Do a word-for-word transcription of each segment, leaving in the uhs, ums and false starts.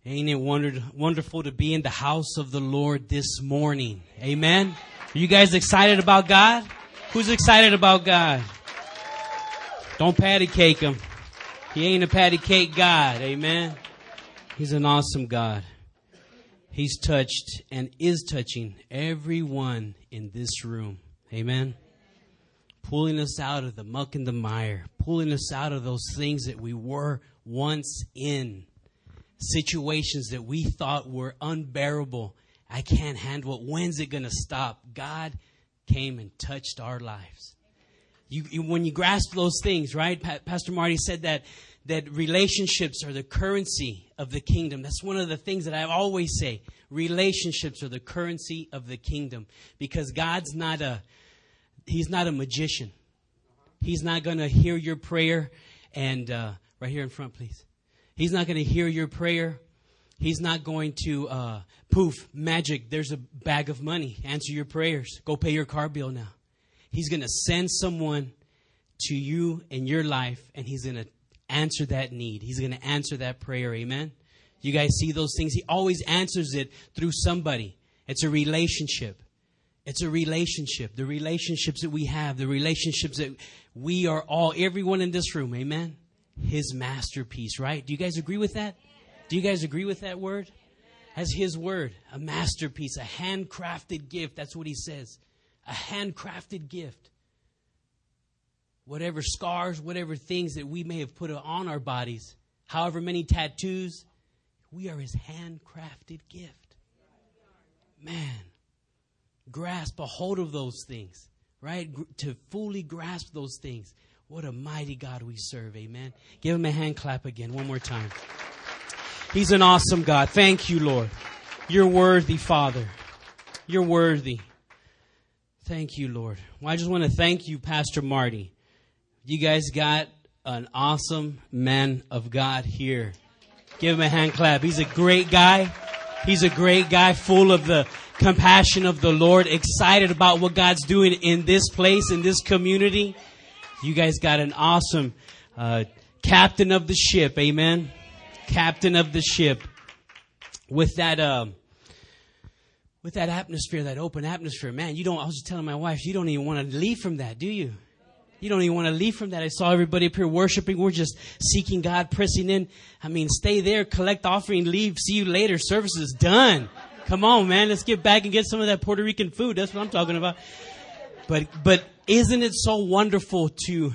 Ain't it wonder, wonderful to be in the house of the Lord this morning? Amen. Are you guys excited about God? Who's excited about God? Don't patty cake him. He ain't a patty cake God. Amen. He's an awesome God. He's touched and is touching everyone in this room. Amen. Pulling us out of the muck and the mire. Pulling us out of those things that we were once in. Situations that we thought were unbearable. I can't handle it. When's it going to stop? God came and touched our lives. You, you, when you grasp those things, right? Pa- Pastor Marty said that that relationships are the currency of the kingdom. That's one of the things that I always say. Relationships are the currency of the kingdom. Because God's not a, He's not a magician. He's not going to hear your prayer. And uh, right here in front, please. He's not going to hear your prayer. He's not going to, uh, poof, magic, there's a bag of money. Answer your prayers. Go pay your car bill now. He's going to send someone to you in your life, and He's going to answer that need. He's going to answer that prayer. Amen? You guys see those things? He always answers it through somebody. It's a relationship. It's a relationship. The relationships that we have, the relationships that we are all, everyone in this room, amen? His masterpiece, right? Do you guys agree with that? Do you guys agree with that word? As His word, a masterpiece, a handcrafted gift. That's what He says. A handcrafted gift. Whatever scars, whatever things that we may have put on our bodies, however many tattoos, we are His handcrafted gift. Man, grasp a hold of those things, right? To fully grasp those things. What a mighty God we serve, amen. Give Him a hand clap again, one more time. He's an awesome God. Thank you, Lord. You're worthy, Father. You're worthy. Thank you, Lord. Well, I just want to thank you, Pastor Marty. You guys got an awesome man of God here. Give him a hand clap. He's a great guy. He's a great guy, full of the compassion of the Lord, excited about what God's doing in this place, in this community. You guys got an awesome uh, captain of the ship. Amen. Captain of the ship. With that, uh, with that atmosphere, that open atmosphere, man, you don't, I was just telling my wife, you don't even want to leave from that, do you? You don't even want to leave from that. I saw everybody up here worshiping. We're just seeking God, pressing in. I mean, stay there, collect offering, leave, see you later. Service is done. Come on, man. Let's get back and get some of that Puerto Rican food. That's what I'm talking about. But, but isn't it so wonderful to,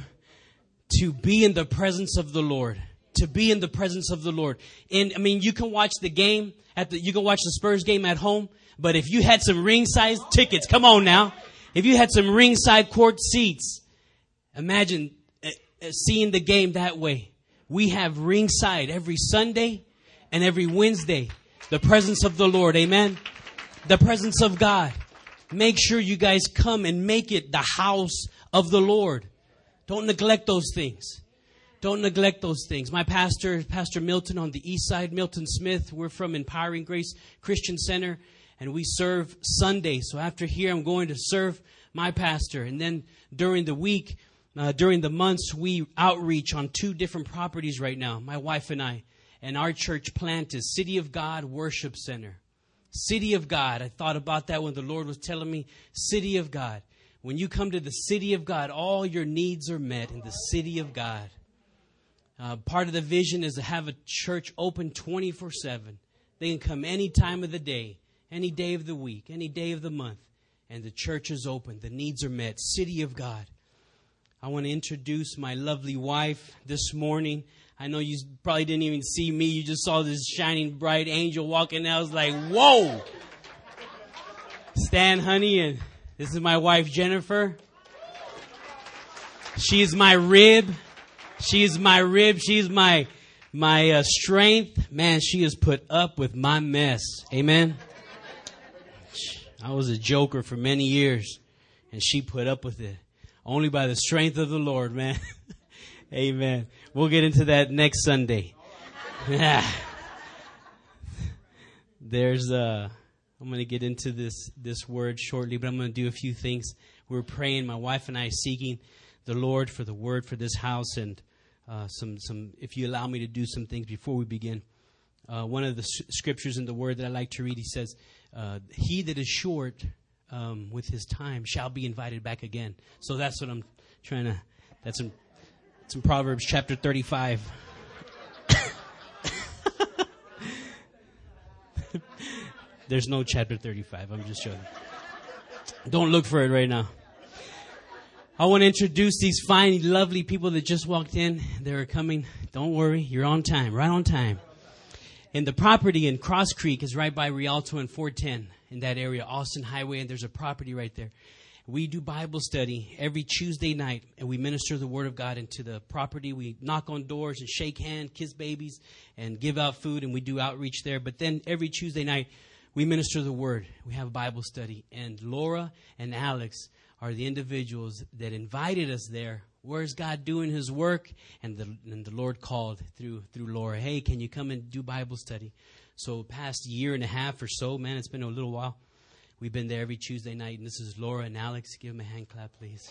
to be in the presence of the Lord? To be in the presence of the Lord. And I mean, you can watch the game at the, you can watch the Spurs game at home. But if you had some ringside tickets, come on now. If you had some ringside court seats, imagine seeing the game that way. We have ringside every Sunday and every Wednesday. The presence of the Lord. Amen. The presence of God. Make sure you guys come and make it the house of the Lord. Don't neglect those things. Don't neglect those things. My pastor, Pastor Milton on the east side, Milton Smith, we're from Empowering Grace Christian Center, and we serve Sunday. So after here, I'm going to serve my pastor. And then during the week, uh, during the months, we outreach on two different properties right now, my wife and I. And our church plant is City of God Worship Center. City of God. I thought about that when the Lord was telling me, City of God. When you come to the City of God, all your needs are met in the City of God. Uh, part of the vision is to have a church open twenty-four seven. They can come any time of the day, any day of the week, any day of the month. And the church is open. The needs are met. City of God. I want to introduce my lovely wife this morning. I know you probably didn't even see me. You just saw this shining bright angel walking out. I was like, whoa. Stan, honey, and this is my wife, Jennifer. She is my rib. She is my rib. She is my, my uh, strength. Man, she has put up with my mess. Amen. I was a joker for many years, and she put up with it. Only by the strength of the Lord, man. Amen. We'll get into that next Sunday. Yeah. There's uh I'm going to get into this this word shortly, but I'm going to do a few things. We're praying, my wife and I are seeking the Lord for the word for this house, and uh some some if you allow me to do some things before we begin. Uh, one of the s- scriptures in the Word that I like to read, he says, uh, he that is short um, with his time shall be invited back again. So that's what I'm trying to, that's in, it's in Proverbs chapter thirty-five. There's no chapter thirty-five. I'm just joking. Don't look for it right now. I want to introduce these fine, lovely people that just walked in. They're coming. Don't worry. You're on time. Right on time. And the property in Cross Creek is right by Rialto and four ten in that area, Austin Highway, and there's a property right there. We do Bible study every Tuesday night, and we minister the Word of God into the property. We knock on doors and shake hands, kiss babies, and give out food, and we do outreach there. But then every Tuesday night, we minister the Word. We have a Bible study. And Laura and Alex are the individuals that invited us there. Where's God doing His work? And the, and the Lord called through through Laura, hey, can you come and do Bible study? So past year and a half or so, man, it's been a little while. We've been there every Tuesday night. And this is Laura and Alex. Give them a hand clap, please.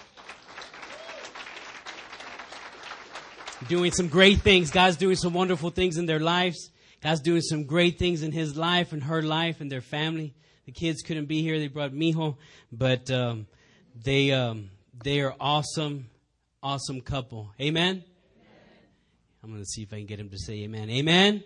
Doing some great things. God's doing some wonderful things in their lives. God's doing some great things in his life and her life and their family. The kids couldn't be here. They brought Mijo. But um, they um, they are awesome, awesome couple. Amen? Amen. I'm going to see if I can get him to say amen. Amen?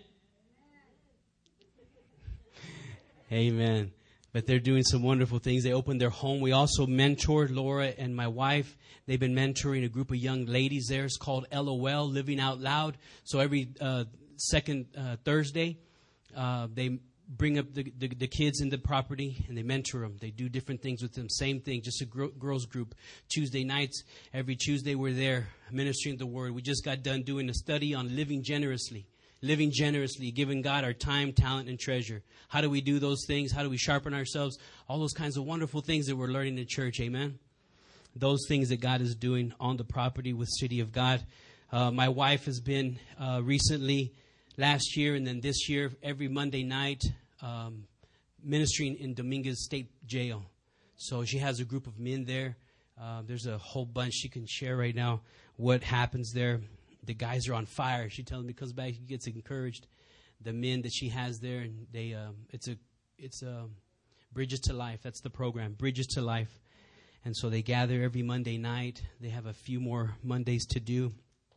Amen. But they're doing some wonderful things. They opened their home. We also mentor Laura and my wife. They've been mentoring a group of young ladies there. It's called L O L, Living Out Loud. So every uh, second uh, Thursday, uh, they bring up the, the, the kids in the property and they mentor them. They do different things with them. Same thing, just a gr- girls group. Tuesday nights, every Tuesday we're there ministering the Word. We just got done doing a study on living generously. Living generously, giving God our time, talent, and treasure. How do we do those things? How do we sharpen ourselves? All those kinds of wonderful things that we're learning in church. Amen? Those things that God is doing on the property with City of God. Uh, my wife has been uh, recently, last year and then this year, every Monday night, um, ministering in Dominguez State Jail. So she has a group of men there. Uh, there's a whole bunch she can share right now what happens there. The guys are on fire. She tells me, comes back, she gets encouraged. The men that she has there, and they, um, it's a, it's a Bridges to Life. That's the program, Bridges to Life. And so they gather every Monday night. They have a few more Mondays to do,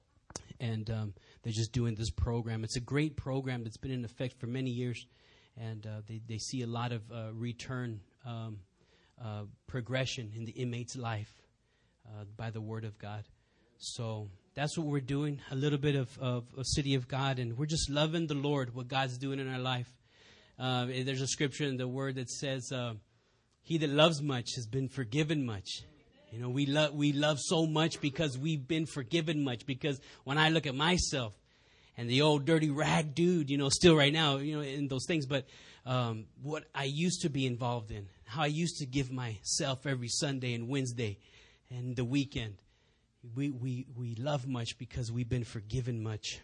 and um, they're just doing this program. It's a great program that's been in effect for many years, and uh, they they see a lot of uh, return um, uh, progression in the inmate's life uh, by the Word of God. So that's what we're doing, a little bit of, of a City of God, and we're just loving the Lord, what God's doing in our life. Uh, there's a scripture in the Word that says, uh, he that loves much has been forgiven much. You know, we love we love so much because we've been forgiven much. Because when I look at myself and the old dirty rag dude, you know, still right now, you know, in those things, but um, what I used to be involved in, how I used to give myself every Sunday and Wednesday and the weekend. We, we, we love much because we've been forgiven much.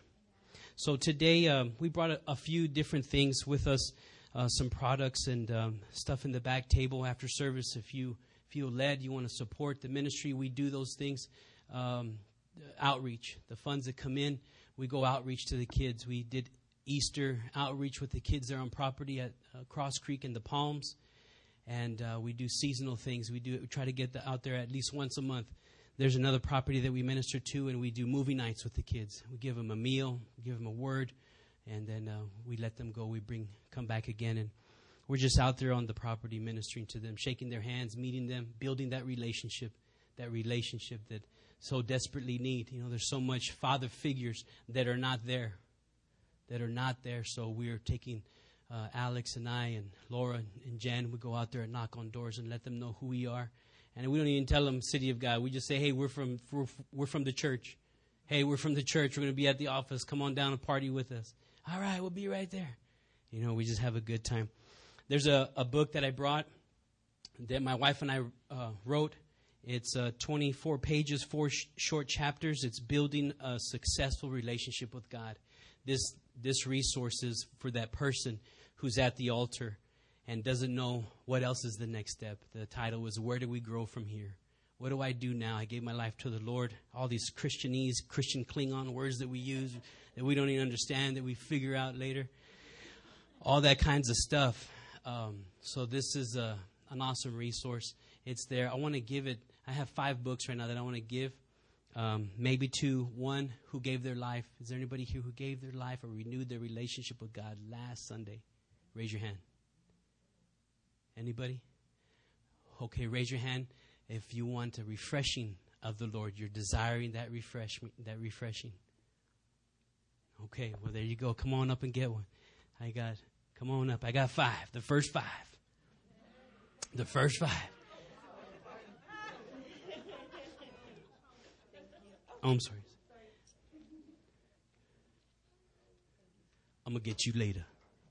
So today um, we brought a, a few different things with us, uh, some products and um, stuff in the back table after service. If you feel led, you want to support the ministry, we do those things. Um, outreach, the funds that come in, we go outreach to the kids. We did Easter outreach with the kids there on property at uh, Cross Creek in the Palms. And uh, we do seasonal things. We do we try to get the, out there at least once a month. There's another property that we minister to, and we do movie nights with the kids. We give them a meal, give them a word, and then uh, we let them go. We bring, come back again, and we're just out there on the property ministering to them, shaking their hands, meeting them, building that relationship, that relationship that so desperately need. You know, there's so much father figures that are not there, that are not there. So we're taking uh, Alex and I and Laura and Jen. We go out there and knock on doors and let them know who we are. And we don't even tell them City of God. We just say, hey, we're from we're, we're from the church. Hey, we're from the church. We're going to be at the office. Come on down and party with us. All right, we'll be right there. You know, we just have a good time. There's a, a book that I brought that my wife and I uh, wrote. It's uh, twenty-four pages, four sh- short chapters. It's building a successful relationship with God. This this resource is for that person who's at the altar and doesn't know what else is the next step. The title was, Where Do We Grow From Here? What do I do now? I gave my life to the Lord. All these Christianese, Christian Klingon words that we use that we don't even understand, that we figure out later. all that kinds of stuff. Um, so this is a, an awesome resource. It's there. I want to give it. I have five books right now that I want to give. Um, maybe to one who gave their life. Is there anybody here who gave their life or renewed their relationship with God last Sunday? Raise your hand. Anybody? Okay, raise your hand if you want a refreshing of the Lord. You're desiring that refreshment, that refreshing. Okay, well, there you go. Come on up and get one. I got, come on up. I got five. The first five. The first five. Oh, I'm sorry. I'm going to get you later.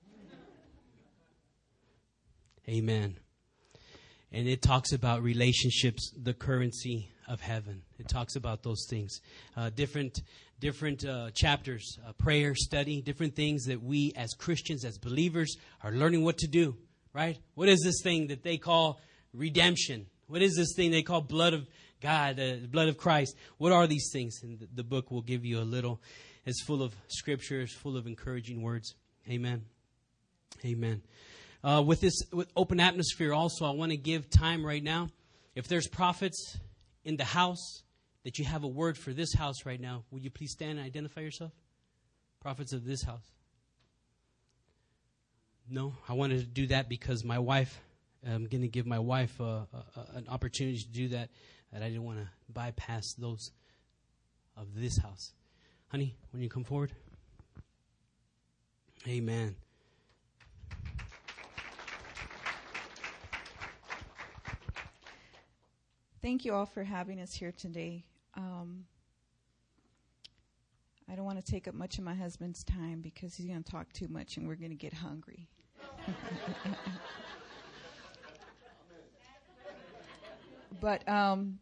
Amen. And it talks about relationships, the currency of heaven. It talks about those things. Uh, different different uh, chapters, uh, prayer, study, different things that we as Christians, as believers, are learning what to do, right? What is this thing that they call redemption? What is this thing they call blood of God, uh, the blood of Christ? What are these things? And the, the book will give you a little. It's full of scriptures, full of encouraging words. Amen. Amen. Uh, with this with open atmosphere also, I want to give time right now. If there's prophets in the house that you have a word for this house right now, would you please stand and identify yourself? Prophets of this house. No, I wanted to do that because my wife, I'm going to give my wife uh, uh, an opportunity to do that, that I didn't want to bypass those of this house. Honey, when you come forward. Amen. Thank you all for having us here today. Um, I don't want to take up much of my husband's time because he's going to talk too much and we're going to get hungry. But um,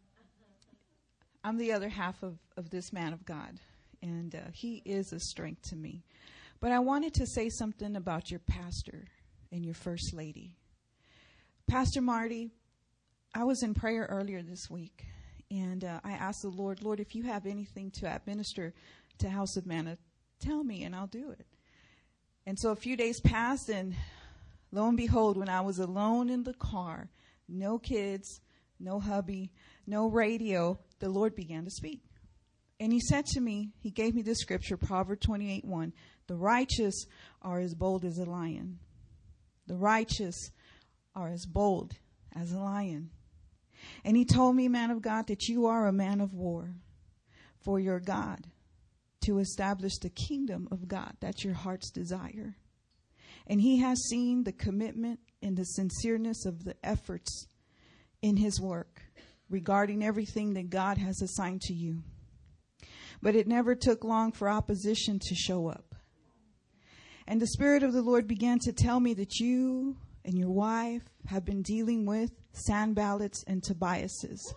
I'm the other half of, of this man of God, and uh, he is a strength to me. But I wanted to say something about your pastor and your first lady. Pastor Marty, I was in prayer earlier this week, and uh, I asked the Lord, Lord, if you have anything to administer to House of Manna, tell me, and I'll do it. And so a few days passed, and lo and behold, when I was alone in the car, no kids, no hubby, no radio, the Lord began to speak. And he said to me, he gave me this scripture, Proverbs twenty-eight one, the righteous are as bold as a lion. The righteous are as bold as a lion. And he told me, man of God, that you are a man of war for your God, to establish the kingdom of God. That's your heart's desire. And he has seen the commitment and the sincereness of the efforts in his work regarding everything that God has assigned to you. But it never took long for opposition to show up. And the Spirit of the Lord began to tell me that you and your wife have been dealing with Sanballats and Tobiases.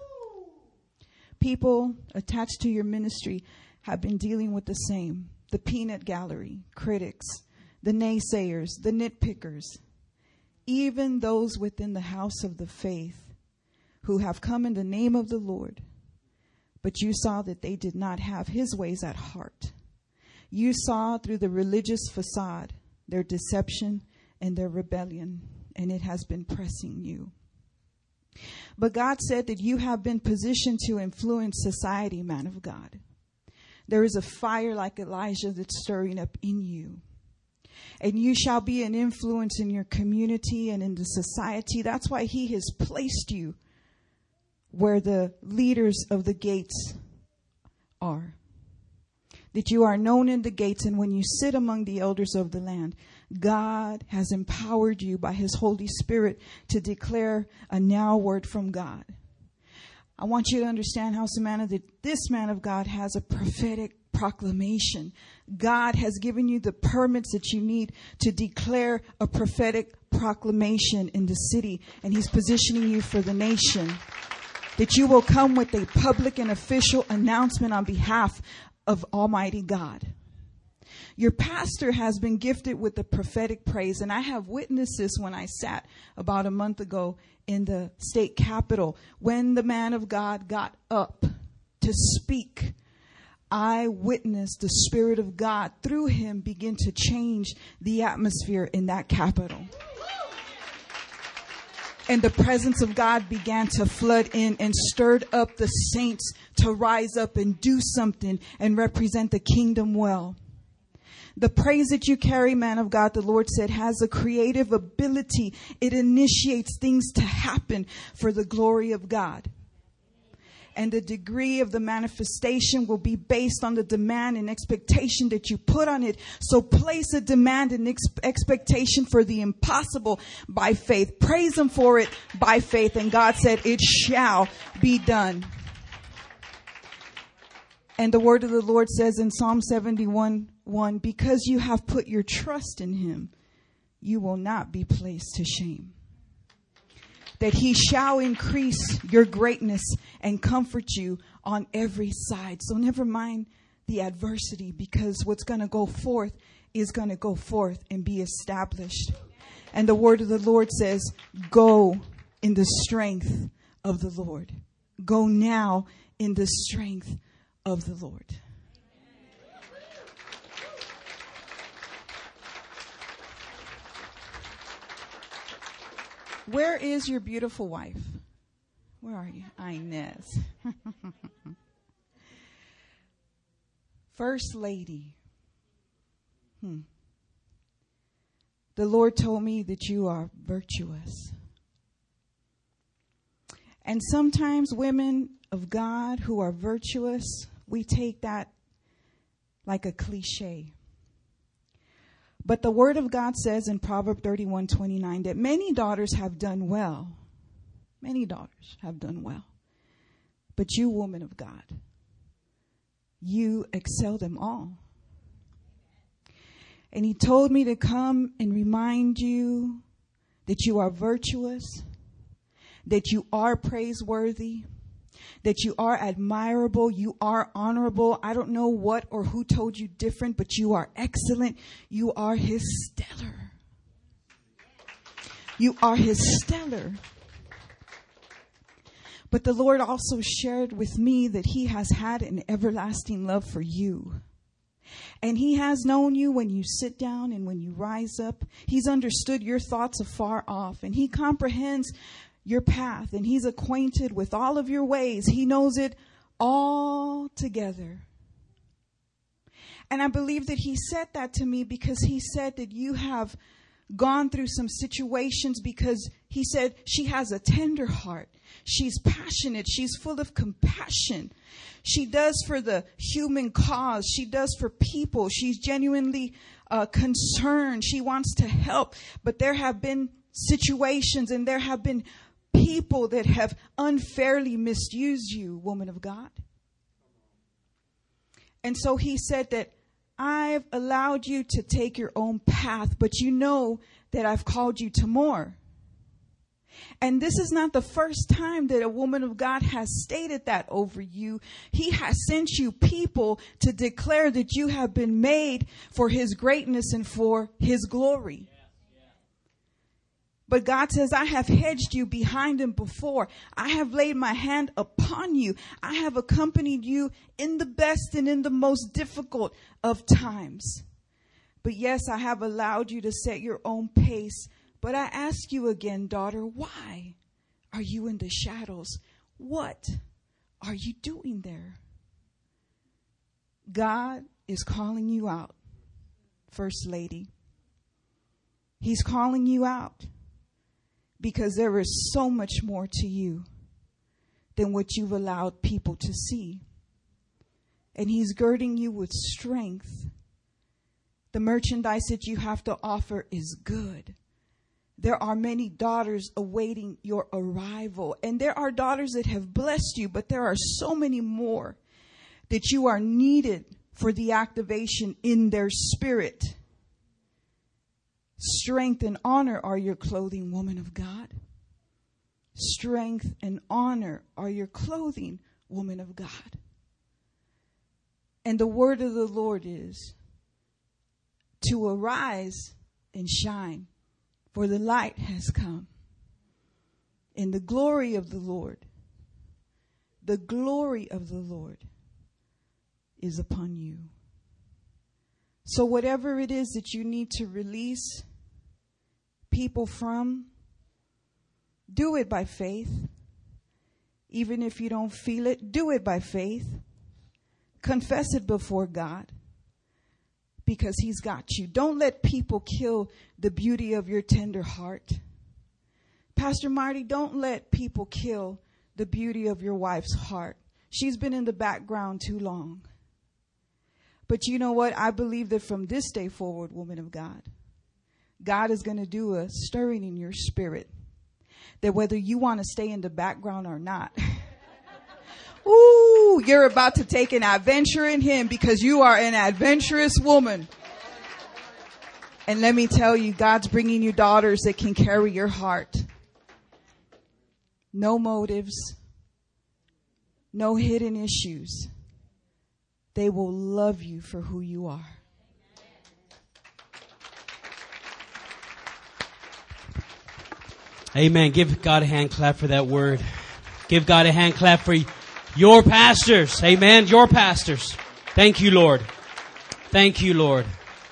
People attached to your ministry have been dealing with the same. The peanut gallery, critics, the naysayers, the nitpickers, even those within the house of the faith who have come in the name of the Lord. But you saw that they did not have his ways at heart. You saw through the religious facade their deception and their rebellion, and it has been pressing you. But God said that you have been positioned to influence society, man of God. There is a fire like Elijah that's stirring up in you. And you shall be an influence in your community and in the society. That's why he has placed you where the leaders of the gates are. That you are known in the gates, and when you sit among the elders of the land, God has empowered you by his Holy Spirit to declare a now word from God. I want you to understand, House of Manna, that this man of God has a prophetic proclamation. God has given you the permits that you need to declare a prophetic proclamation in the city, and he's positioning you for the nation. That you will come with a public and official announcement on behalf of Almighty God. Your pastor has been gifted with the prophetic praise, and I have witnessed this when I sat about a month ago in the state capitol when the man of God got up to speak. I witnessed the Spirit of God through him begin to change the atmosphere in that capital. And the presence of God began to flood in and stirred up the saints to rise up and do something and represent the kingdom well. The praise that you carry, man of God, the Lord said, has a creative ability. It initiates things to happen for the glory of God. And the degree of the manifestation will be based on the demand and expectation that you put on it. So place a demand and ex- expectation for the impossible by faith. Praise him for it by faith. And God said, it shall be done. And the word of the Lord says in Psalm seventy-one, one, because you have put your trust in him, you will not be placed to shame. That he shall increase your greatness and comfort you on every side. So never mind the adversity, because what's going to go forth is going to go forth and be established. And the word of the Lord says, go in the strength of the Lord. Go now in the strength of the Lord. Where is your beautiful wife? Where are you? Inez. First lady. Hmm. The Lord told me that you are virtuous. And sometimes women of God who are virtuous, we take that like a cliche. But the word of God says in Proverbs thirty-one twenty-nine that many daughters have done well. Many daughters have done well. But you, woman of God, you excel them all. And he told me to come and remind you that you are virtuous, that you are praiseworthy, that you are admirable, you are honorable. I don't know what or who told you different, but you are excellent. You are his stellar. You are his stellar. But the Lord also shared with me that he has had an everlasting love for you. And he has known you when you sit down and when you rise up. He's understood your thoughts afar off, and he comprehends your path, and he's acquainted with all of your ways. He knows it all together. And I believe that he said that to me because he said that you have gone through some situations, because he said she has a tender heart. She's passionate. She's full of compassion. She does for the human cause. She does for people. She's genuinely uh, concerned. She wants to help. But there have been situations and there have been people that have unfairly misused you, woman of God. And so he said that I've allowed you to take your own path, but you know that I've called you to more. And this is not the first time that a woman of God has stated that over you. He has sent you people to declare that you have been made for his greatness and for his glory. But God says, I have hedged you behind and before. I have laid my hand upon you. I have accompanied you in the best and in the most difficult of times. But yes, I have allowed you to set your own pace. But I ask you again, daughter, why are you in the shadows? What are you doing there? God is calling you out, First Lady. He's calling you out. Because there is so much more to you than what you've allowed people to see. And he's girding you with strength. The merchandise that you have to offer is good. There are many daughters awaiting your arrival. And there are daughters that have blessed you, but there are so many more that you are needed for the activation in their spirit. Strength and honor are your clothing, woman of God. Strength and honor are your clothing, woman of God. And the word of the Lord is to arise and shine, for the light has come. And the glory of the Lord, the glory of the Lord is upon you. So whatever it is that you need to release people from, do it by faith. Even if you don't feel it, do it by faith. Confess it before God, because He's got you. Don't let people kill the beauty of your tender heart. Pastor Marty, don't let people kill the beauty of your wife's heart. She's been in the background too long. But you know what? I believe that from this day forward, woman of God, God is going to do a stirring in your spirit. That whether you want to stay in the background or not, ooh, you're about to take an adventure in Him, because you are an adventurous woman. And let me tell you, God's bringing you daughters that can carry your heart. No motives, no hidden issues. They will love you for who you are. Amen. Give God a hand clap for that word. Give God a hand clap for your pastors. Amen. Your pastors. Thank you, Lord. Thank you, Lord.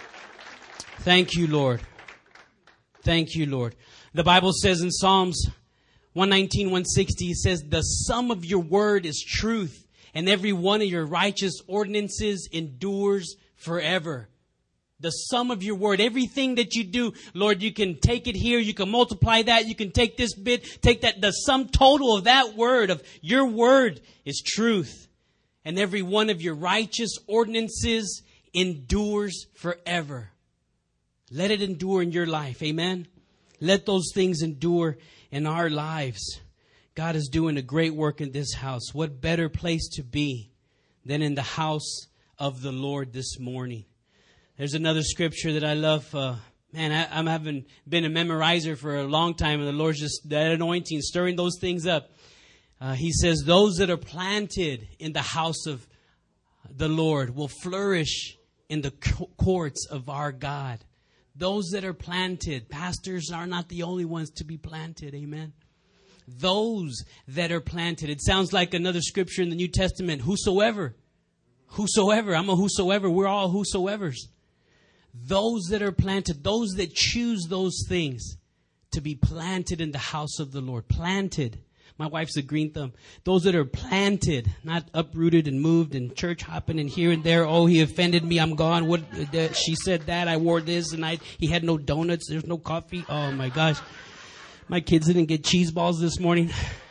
Thank you, Lord. Thank you, Lord. The Bible says in Psalms one nineteen, one sixty, it says, the sum of your word is truth, and every one of your righteous ordinances endures forever. The sum of your word, everything that you do, Lord, you can take it here, you can multiply that, you can take this bit, take that. The sum total of that word, of your word, is truth. And every one of your righteous ordinances endures forever. Let it endure in your life. Amen. Let those things endure in our lives. God is doing a great work in this house. What better place to be than in the house of the Lord this morning? There's another scripture that I love. Uh, man, I, I haven't been a memorizer for a long time, and the Lord's just, that anointing, stirring those things up. Uh, he says, those that are planted in the house of the Lord will flourish in the courts of our God. Those that are planted, pastors are not the only ones to be planted. Amen. Those that are planted. It sounds like another scripture in the New Testament. Whosoever. Whosoever. I'm a whosoever. We're all whosoevers. Those that are planted. Those that choose those things to be planted in the house of the Lord. Planted. My wife's a green thumb. Those that are planted, not uprooted and moved and church hopping and here and there. Oh, he offended me. I'm gone. What? Uh, she said that. I wore this and I. He had no donuts. There's no coffee. Oh my gosh. My kids didn't get cheese balls this morning.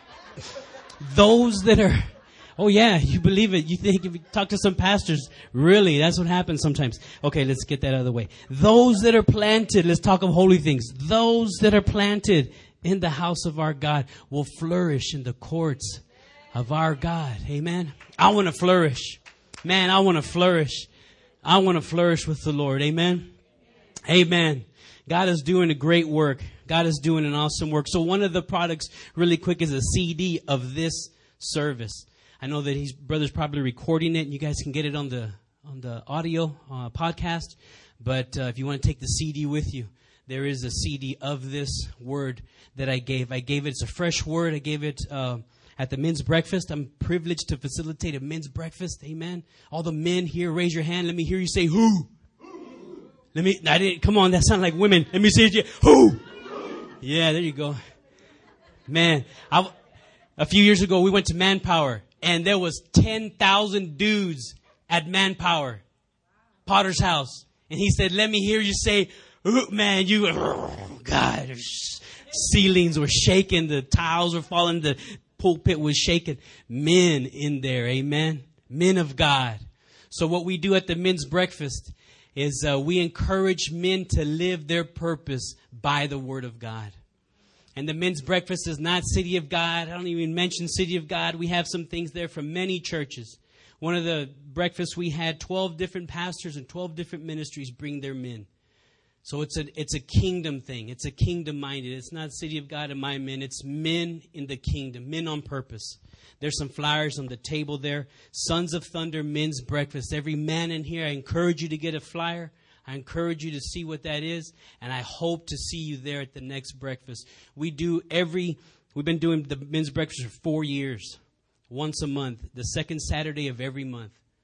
Those that are, oh yeah, you believe it. You think if you talk to some pastors, really, that's what happens sometimes. Okay, let's get that out of the way. Those that are planted, let's talk of holy things. Those that are planted in the house of our God will flourish in the courts of our God. Amen. I want to flourish. Man, I want to flourish. I want to flourish with the Lord. Amen. Amen. God is doing a great work. God is doing an awesome work. So one of the products, really quick, is a C D of this service. I know that he's brother's probably recording it, and you guys can get it on the on the audio uh, podcast. But uh, if you want to take the C D with you, there is a C D of this word that I gave. I gave it. It's a fresh word. I gave it uh, at the men's breakfast. I'm privileged to facilitate a men's breakfast. Amen. All the men here, raise your hand. Let me hear you say who. Let me. I didn't. Come on, that sounded like women. Let me see it. Who. Yeah, there you go. Man, I, a few years ago, we went to Manpower, and there was ten thousand dudes at Manpower, Potter's house. And he said, let me hear you say, ooh, man, you, oh, God, ceilings were shaking, the tiles were falling, the pulpit was shaking. Men in there, amen? Men of God. So what we do at the men's breakfast is uh, we encourage men to live their purpose by the Word of God. And the men's breakfast is not City of God. I don't even mention City of God. We have some things there from many churches. One of the breakfasts we had, twelve different pastors and twelve different ministries bring their men. So it's a it's a kingdom thing. It's a kingdom minded. It's not City of God and my men. It's men in the kingdom, men on purpose. There's some flyers on the table there. Sons of Thunder Men's Breakfast. Every man in here, I encourage you to get a flyer. I encourage you to see what that is. And I hope to see you there at the next breakfast. We do every, we've been doing the men's breakfast for four years. Once a month. The second Saturday of every month.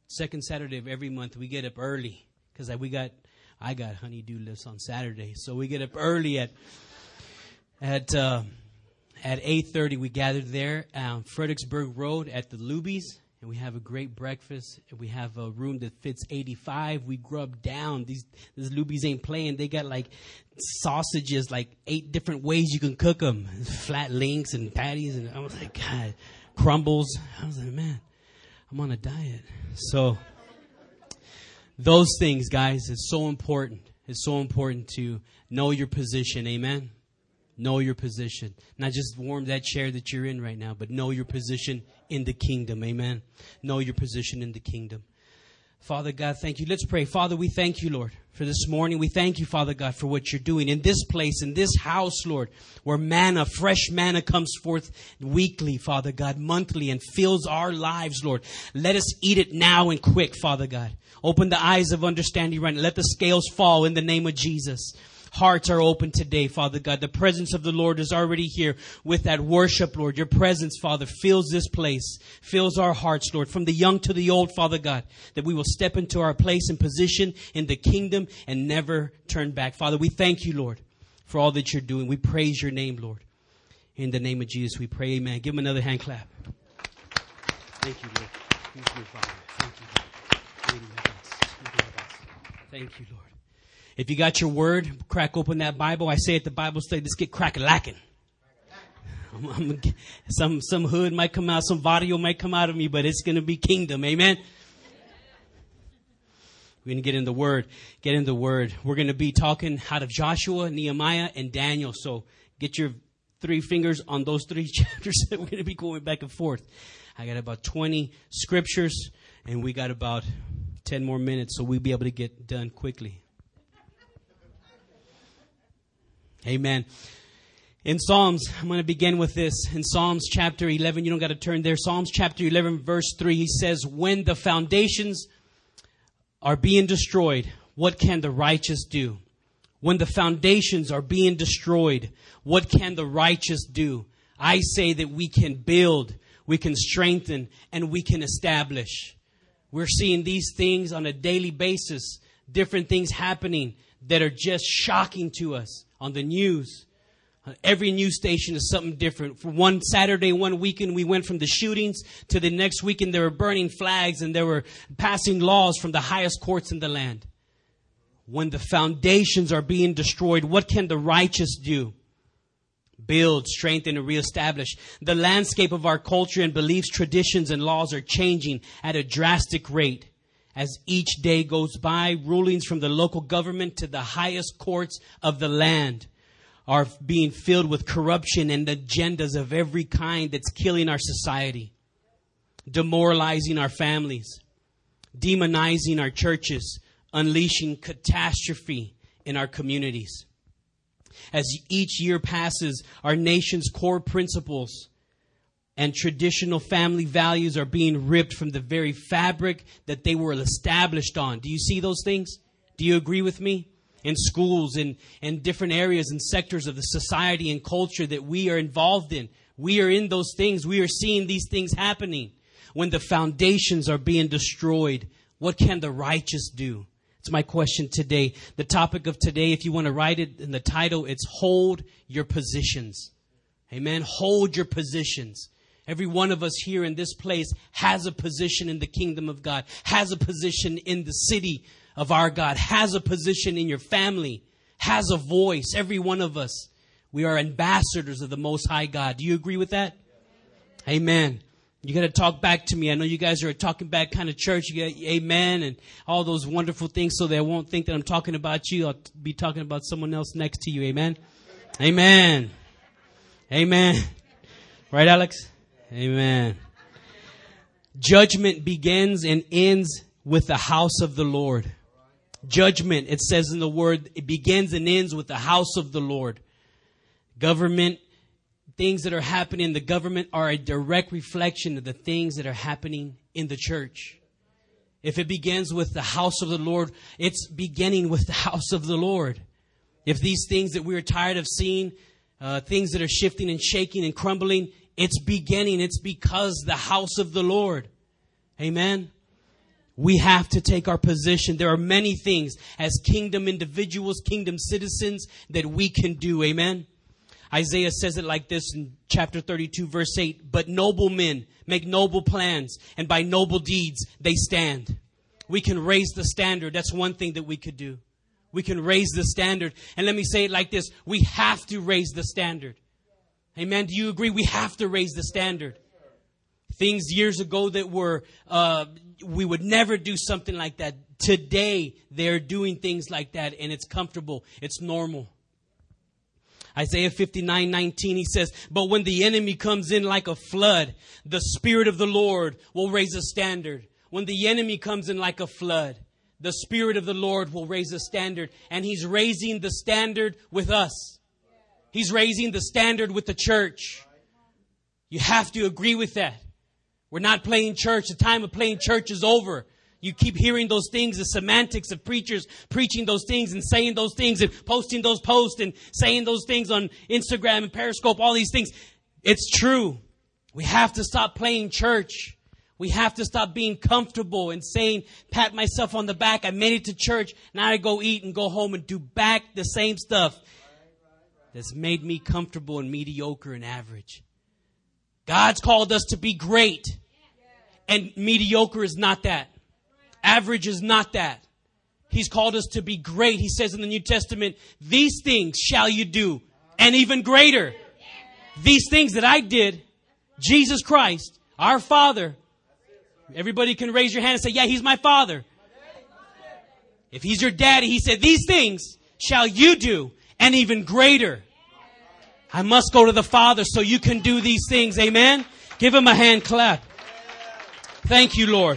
Second Saturday of every month, we get up early because we got, I got honeydew lifts on Saturday. So we get up early at, at, uh, at eight thirty. We gather there on Fredericksburg Road at the Luby's. And we have a great breakfast. We have a room that fits eighty-five. We grub down. These these Luby's ain't playing. They got like sausages, like eight different ways you can cook them. Flat links and patties. And I was like, God, crumbles. I was like, man, I'm on a diet. So those things, guys, is so important. It's so important to know your position. Amen. Know your position. Not just warm that chair that you're in right now, but know your position in the kingdom. Amen. Know your position in the kingdom. Father God, thank you. Let's pray. Father, we thank you, Lord, for this morning. We thank you, Father God, for what you're doing in this place, in this house, Lord, where manna, fresh manna comes forth weekly, Father God, monthly, and fills our lives, Lord. Let us eat it now and quick, Father God. Open the eyes of understanding right now. Let the scales fall in the name of Jesus. Hearts are open today, Father God. The presence of the Lord is already here with that worship, Lord. Your presence, Father, fills this place, fills our hearts, Lord, from the young to the old, Father God, that we will step into our place and position in the kingdom and never turn back. Father, we thank you, Lord, for all that you're doing. We praise your name, Lord. In the name of Jesus, we pray, amen. Give him another hand clap. Thank you, Lord. Thank you, Father. Thank you, Lord. Thank you, Lord. If you got your word, crack open that Bible. I say at the Bible study, let's get crack-a-lacking. I'm, I'm, some, some hood might come out, some vadio might come out of me, but it's going to be kingdom. Amen. We're going to get in the word. Get in the word. We're going to be talking out of Joshua, Nehemiah, and Daniel. So get your three fingers on those three chapters that we're going to be going back and forth. I got about twenty scriptures, and we got about ten more minutes, so we'll be able to get done quickly. Amen. In Psalms, I'm going to begin with this. In Psalms chapter eleven, you don't got to turn there. Psalms chapter eleven, verse three, he says, when the foundations are being destroyed, what can the righteous do? When the foundations are being destroyed, what can the righteous do? I say that we can build, we can strengthen, and we can establish. We're seeing these things on a daily basis, different things happening that are just shocking to us. On the news, every news station is something different. For one Saturday, one weekend, we went from the shootings to the next weekend, they were burning flags and they were passing laws from the highest courts in the land. When the foundations are being destroyed, what can the righteous do? Build, strengthen, and reestablish. The landscape of our culture and beliefs, traditions, and laws are changing at a drastic rate. As each day goes by, rulings from the local government to the highest courts of the land are being filled with corruption and agendas of every kind that's killing our society, demoralizing our families, demonizing our churches, unleashing catastrophe in our communities. As each year passes, our nation's core principles and traditional family values are being ripped from the very fabric that they were established on. Do you see those things? Do you agree with me? In schools and in different areas and sectors of the society and culture that we are involved in. We are in those things. We are seeing these things happening. When the foundations are being destroyed, what can the righteous do? It's my question today. The topic of today, if you want to write it in the title, it's hold your positions. Amen. Hold your positions. Every one of us here in this place has a position in the kingdom of God, has a position in the city of our God, has a position in your family, has a voice. Every one of us, we are ambassadors of the Most High God. Do you agree with that? Amen. You got to talk back to me. I know you guys are a talking back kind of church. You got amen and all those wonderful things so they won't think that I'm talking about you. I'll be talking about someone else next to you. Amen. Amen. Amen. Right, Alex? Amen. Judgment begins and ends with the house of the Lord. Judgment, it says in the word, it begins and ends with the house of the Lord. Government, things that are happening in the government are a direct reflection of the things that are happening in the church. If it begins with the house of the Lord, it's beginning with the house of the Lord. If these things that we're tired of seeing, uh, things that are shifting and shaking and crumbling, it's beginning. It's because the house of the Lord. Amen. We have to take our position. There are many things as kingdom individuals, kingdom citizens that we can do. Amen. Isaiah says it like this in chapter thirty-two, verse eight. But noble men make noble plans, and by noble deeds they stand. We can raise the standard. That's one thing that we could do. We can raise the standard. And let me say it like this. We have to raise the standard. Amen. Do you agree? We have to raise the standard. Things years ago that were, uh, we would never do something like that. Today, they're doing things like that, and it's comfortable. It's normal. Isaiah fifty-nine nineteen, he says, but when the enemy comes in like a flood, the Spirit of the Lord will raise a standard. When the enemy comes in like a flood, the Spirit of the Lord will raise a standard. And He's raising the standard with us. He's raising the standard with the church. You have to agree with that. We're not playing church. The time of playing church is over. You keep hearing those things, the semantics of preachers preaching those things and saying those things and posting those posts and saying those things on Instagram and Periscope, all these things. It's true. We have to stop playing church. We have to stop being comfortable and saying, pat myself on the back. I made it to church. Now I go eat and go home and do back the same stuff that's made me comfortable and mediocre and average. God's called us to be great. And mediocre is not that. Average is not that. He's called us to be great. He says in the New Testament, these things shall you do, and even greater. These things that I did, Jesus Christ, our Father. Everybody can raise your hand and say, yeah, He's my Father. If He's your daddy, He said, these things shall you do, and even greater. I must go to the Father so you can do these things. Amen. Give Him a hand clap. Thank you, Lord.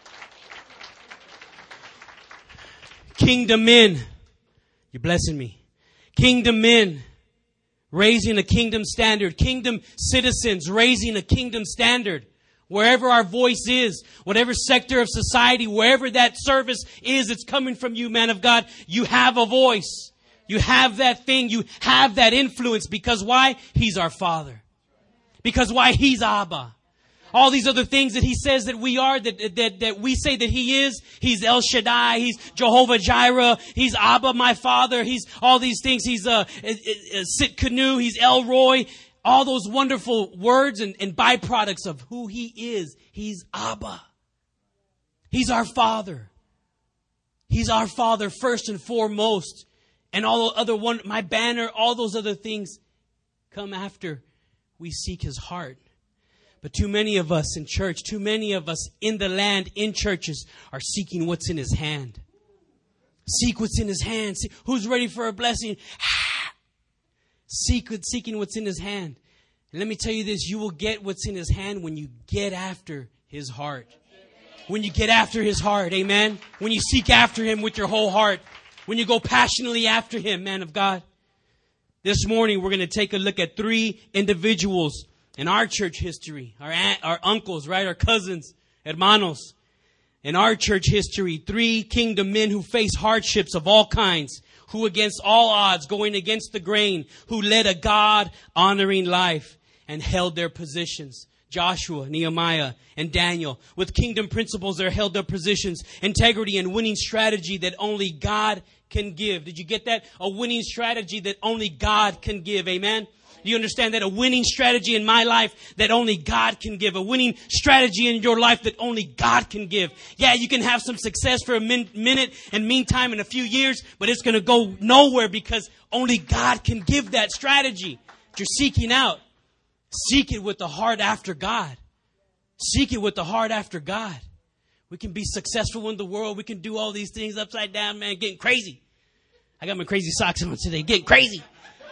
Kingdom men. You're blessing me. Kingdom men. Raising a kingdom standard. Kingdom citizens. Raising a kingdom standard. Wherever our voice is, whatever sector of society, wherever that service is, it's coming from you, man of God. You have a voice. You have that thing. You have that influence. Because why? He's our Father. Because why? He's Abba. All these other things that He says that we are, that, that, that we say that He is. He's El Shaddai. He's Jehovah Jireh. He's Abba, my Father. He's all these things. He's uh, Sit Canoe. He's El Roy. All those wonderful words and, and byproducts of who He is. He's Abba. He's our Father. He's our Father first and foremost. And all the other one, my banner, all those other things come after we seek His heart. But too many of us in church, too many of us in the land, in churches, are seeking what's in His hand. Seek what's in His hand. See, who's ready for a blessing? Seek, seeking what's in His hand. And let me tell you this, you will get what's in His hand when you get after His heart. When you get after His heart, amen? When you seek after Him with your whole heart. When you go passionately after Him, man of God. This morning, we're going to take a look at three individuals in our church history, our aunt, our uncles, right? Our cousins, hermanos. In our church history, three kingdom men who faced hardships of all kinds, who against all odds, going against the grain, who led a God-honoring life and held their positions. Joshua, Nehemiah, and Daniel. With kingdom principles, they held their positions. Integrity and winning strategy that only God can give. Did you get that? A winning strategy that only God can give. Amen? Do you understand that? A winning strategy in my life that only God can give. A winning strategy in your life that only God can give. Yeah, you can have some success for a min- minute and meantime in a few years, but it's going to go nowhere because only God can give that strategy that you're seeking out. Seek it with the heart after God. Seek it with the heart after God. We can be successful in the world. We can do all these things upside down, man, getting crazy. I got my crazy socks on today, getting crazy.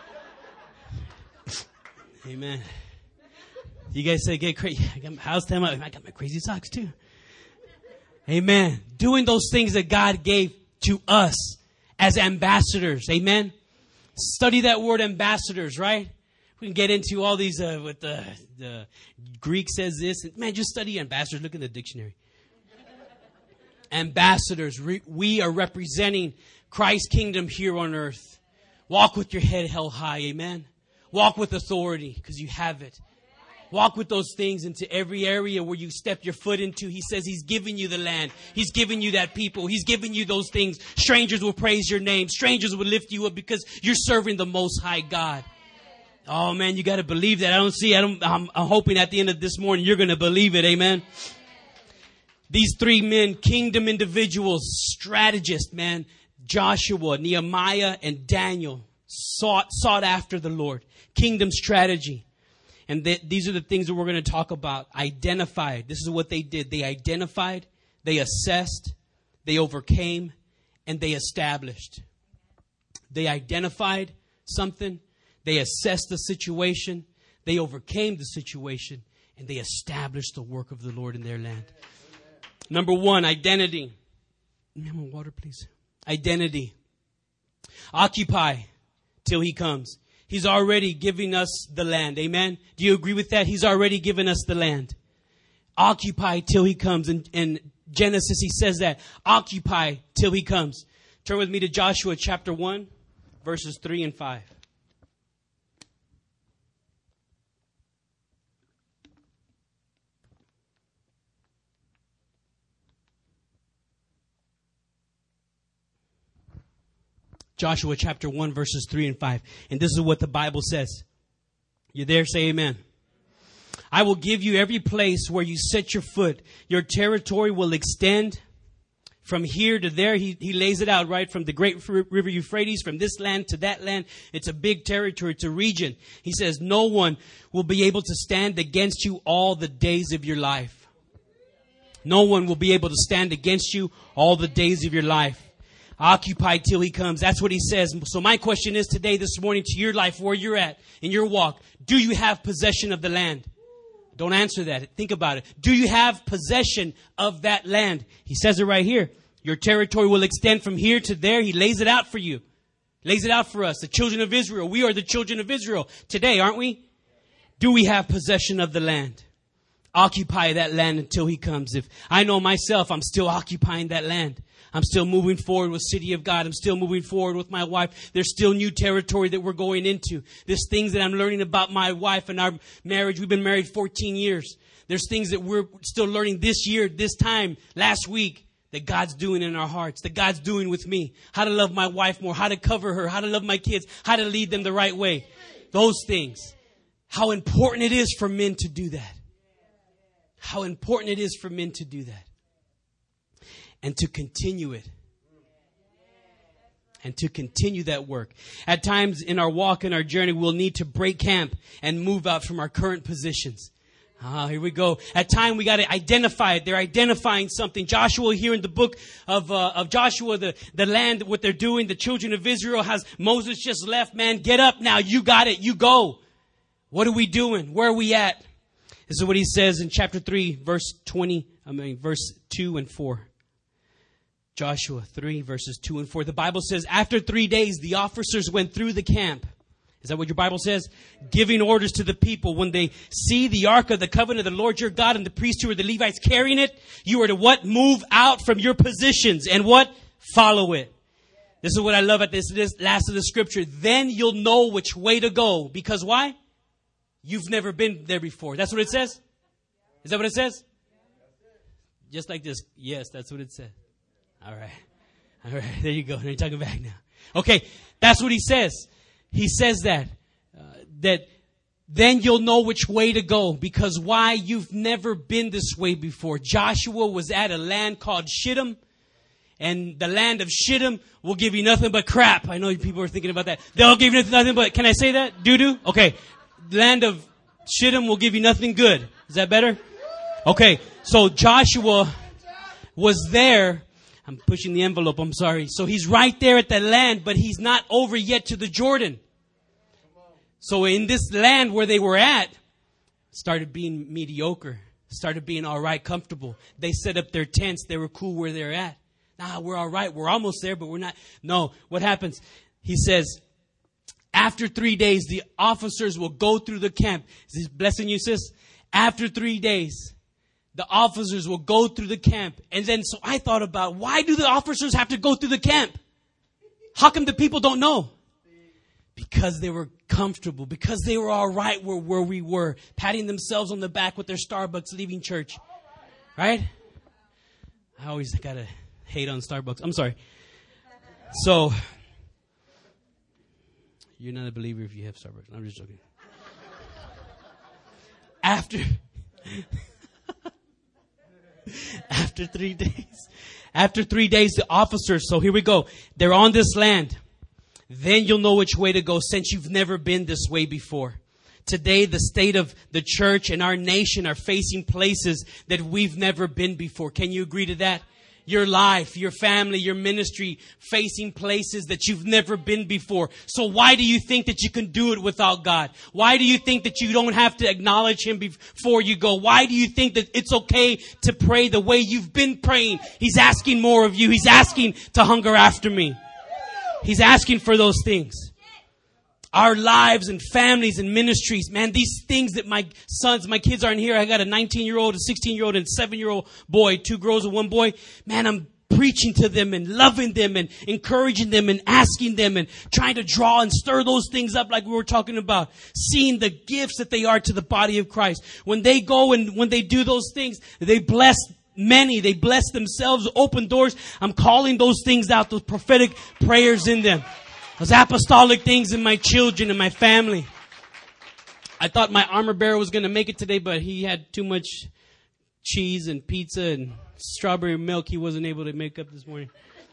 Amen. You guys say get crazy. I got my house time up. I got my crazy socks too. Amen. Doing those things that God gave to us as ambassadors. Amen. Study that word ambassadors, right? We can get into all these, uh, what the, the Greek says this. Man, just study ambassadors. Look in the dictionary. Ambassadors. We are representing Christ's kingdom here on earth. Walk with your head held high. Amen. Walk with authority because you have it. Walk with those things into every area where you step your foot into. He says He's giving you the land. He's giving you that people. He's giving you those things. Strangers will praise your name. Strangers will lift you up because you're serving the Most High God. Oh man, you got to believe that. I don't see, I don't, I'm, I'm hoping at the end of this morning, you're going to believe it. Amen. These three men, kingdom individuals, strategists, man, Joshua, Nehemiah, and Daniel sought, sought after the Lord. Kingdom strategy. And th- these are the things that we're going to talk about. Identified. This is what they did. They identified, they assessed, they overcame, and they established. They identified something. They assessed the situation. They overcame the situation. And they established the work of the Lord in their land. Number one, identity. Give me water, please. Identity. Occupy till He comes. He's already giving us the land. Amen. Do you agree with that? He's already given us the land. Occupy till He comes. In, in Genesis, He says that. Occupy till He comes. Turn with me to Joshua chapter one, verses three and five. Joshua chapter one, verses three and five. And this is what the Bible says. You there? Say amen. I will give you every place where you set your foot. Your territory will extend from here to there. He, he lays it out, right? From the great river Euphrates, from this land to that land. It's a big territory. It's a region. He says, no one will be able to stand against you all the days of your life. No one will be able to stand against you all the days of your life. Occupy till He comes. That's what He says. So my question is today, this morning, to your life, where you're at, in your walk, do you have possession of the land? Don't answer that. Think about it. Do you have possession of that land? He says it right here. Your territory will extend from here to there. He lays it out for you. Lays it out for us. The children of Israel. We are the children of Israel today, aren't we? Do we have possession of the land? Occupy that land until He comes. If I know myself, I'm still occupying that land. I'm still moving forward with City of God. I'm still moving forward with my wife. There's still new territory that we're going into. There's things that I'm learning about my wife and our marriage. We've been married fourteen years. There's things that we're still learning this year, this time, last week, that God's doing in our hearts, that God's doing with me. How to love my wife more, how to cover her, how to love my kids, how to lead them the right way. Those things. How important it is for men to do that. How important it is for men to do that. And to continue it. And to continue that work. At times in our walk and our journey, we'll need to break camp and move out from our current positions. Ah, here we go. At time we got to identify it. They're identifying something. Joshua here in the book of uh, of Joshua, the, the land, what they're doing, the children of Israel has Moses just left. Man, get up now. You got it. You go. What are we doing? Where are we at? This is what he says in chapter three, verse twenty, I mean, verse two and four. Joshua three, verses two and four. The Bible says, after three days, the officers went through the camp. Is that what your Bible says? Giving orders to the people. When they see the ark of the covenant of the Lord your God and the priests who are the Levites carrying it, you are to what? Move out from your positions and what? Follow it. This is what I love at this, this last of the scripture. Then you'll know which way to go. Because why? You've never been there before. That's what it says? Is that what it says? Just like this. Yes, that's what it said. All right. All right. There you go. Now you're talking back now. Okay. That's what he says. He says that, uh, that then you'll know which way to go. Because why? You've never been this way before. Joshua was at a land called Shittim. And the land of Shittim will give you nothing but crap. I know people are thinking about that. They'll give you nothing but, can I say that? Doo-doo? Okay. The land of Shittim will give you nothing good. Is that better? Okay. So Joshua was there. I'm pushing the envelope. I'm sorry. So he's right there at the land, but he's not over yet to the Jordan. So in this land where they were at, started being mediocre, started being all right, comfortable. They set up their tents. They were cool where they're at. Nah, we're all right. We're almost there, but we're not. No, what happens? He says, after three days, the officers will go through the camp. Is this blessing you, sis? After three days. The officers will go through the camp. And then so I thought about, why do the officers have to go through the camp? How come the people don't know? Because they were comfortable, because they were all right where, where we were, patting themselves on the back with their Starbucks leaving church. Right? I always got to hate on Starbucks. I'm sorry. So, you're not a believer if you have Starbucks. I'm just joking. After, after three days, after three days, the officers, so here we go. They're on this land. Then you'll know which way to go, since you've never been this way before. Today, the state of the church and our nation are facing places that we've never been before. Can you agree to that? Your life, your family, your ministry, facing places that you've never been before. So why do you think that you can do it without God? Why do you think that you don't have to acknowledge Him before you go? Why do you think that it's okay to pray the way you've been praying? He's asking more of you. He's asking to hunger after me. He's asking for those things. Our lives and families and ministries, man, these things that my sons, my kids aren't here. I got a nineteen-year-old, a sixteen-year-old, and a seven-year-old boy, two girls and one boy. Man, I'm preaching to them and loving them and encouraging them and asking them and trying to draw and stir those things up like we were talking about. Seeing the gifts that they are to the body of Christ. When they go and when they do those things, they bless many. They bless themselves, open doors. I'm calling those things out, those prophetic prayers in them. Those apostolic things in my children and my family. I thought my armor bearer was going to make it today, but he had too much cheese and pizza and strawberry milk. He wasn't able to make up this morning.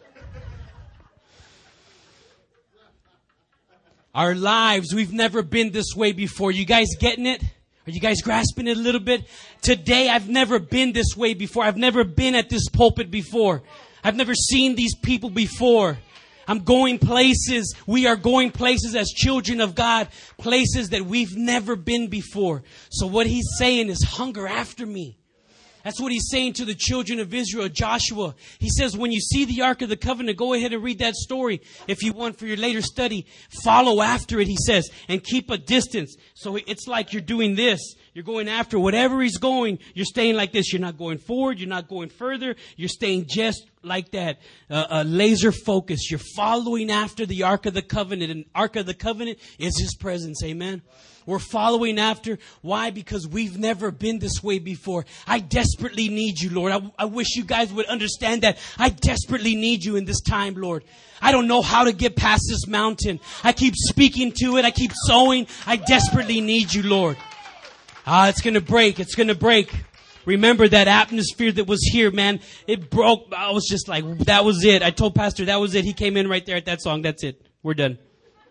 Our lives, we've never been this way before. You guys getting it? Are you guys grasping it a little bit? Today, I've never been this way before. I've never been at this pulpit before. I've never seen these people before. I'm going places. We are going places as children of God. Places that we've never been before. So what He's saying is hunger after me. That's what He's saying to the children of Israel, Joshua. He says, when you see the Ark of the Covenant, go ahead and read that story if you want for your later study. Follow after it, He says, and keep a distance. So it's like you're doing this. You're going after whatever He's going. You're staying like this. You're not going forward. You're not going further. You're staying just like that. Uh, uh, laser focus. You're following after the Ark of the Covenant. And Ark of the Covenant is His presence. Amen. We're following after. Why? Because we've never been this way before. I desperately need you, Lord. I, I wish you guys would understand that. I desperately need you in this time, Lord. I don't know how to get past this mountain. I keep speaking to it. I keep sowing. I desperately need you, Lord. Ah, it's going to break. It's going to break. Remember that atmosphere that was here, man. It broke. I was just like, that was it. I told Pastor, that was it. He came in right there at that song. That's it. We're done.